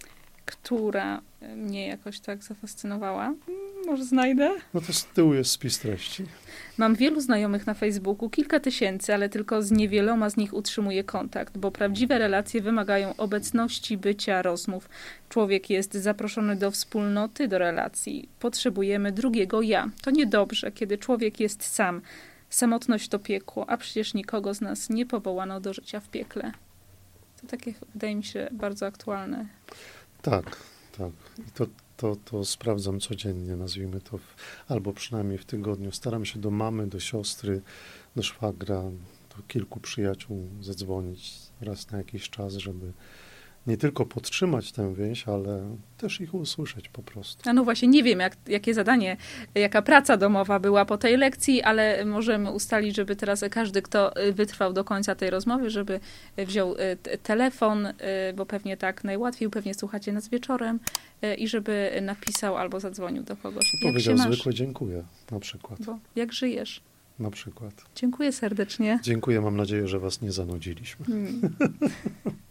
która mnie jakoś tak zafascynowała. Może znajdę? No to z tyłu jest spis treści. Mam wielu znajomych na Facebooku, kilka tysięcy, ale tylko z niewieloma z nich utrzymuję kontakt, bo prawdziwe relacje wymagają obecności, bycia, rozmów. Człowiek jest zaproszony do wspólnoty, do relacji. Potrzebujemy drugiego ja. To niedobrze, kiedy człowiek jest sam. Samotność to piekło, a przecież nikogo z nas nie powołano do życia w piekle. To takie, wydaje mi się, bardzo aktualne. Tak, tak. I to, to, to sprawdzam codziennie, nazwijmy to, w, albo przynajmniej w tygodniu. Staram się do mamy, do siostry, do szwagra, do kilku przyjaciół zadzwonić raz na jakiś czas, żeby nie tylko podtrzymać tę więź, ale też ich usłyszeć po prostu. A no właśnie, nie wiem, jak, jakie zadanie, jaka praca domowa była po tej lekcji, ale możemy ustalić, żeby teraz każdy, kto wytrwał do końca tej rozmowy, żeby wziął telefon, bo pewnie tak najłatwiej, pewnie słuchacie nas wieczorem i żeby napisał albo zadzwonił do kogoś. I powiedział zwykłe dziękuję na przykład. Bo jak żyjesz? Na przykład. Dziękuję serdecznie. Dziękuję, mam nadzieję, że was nie zanudziliśmy. Hmm.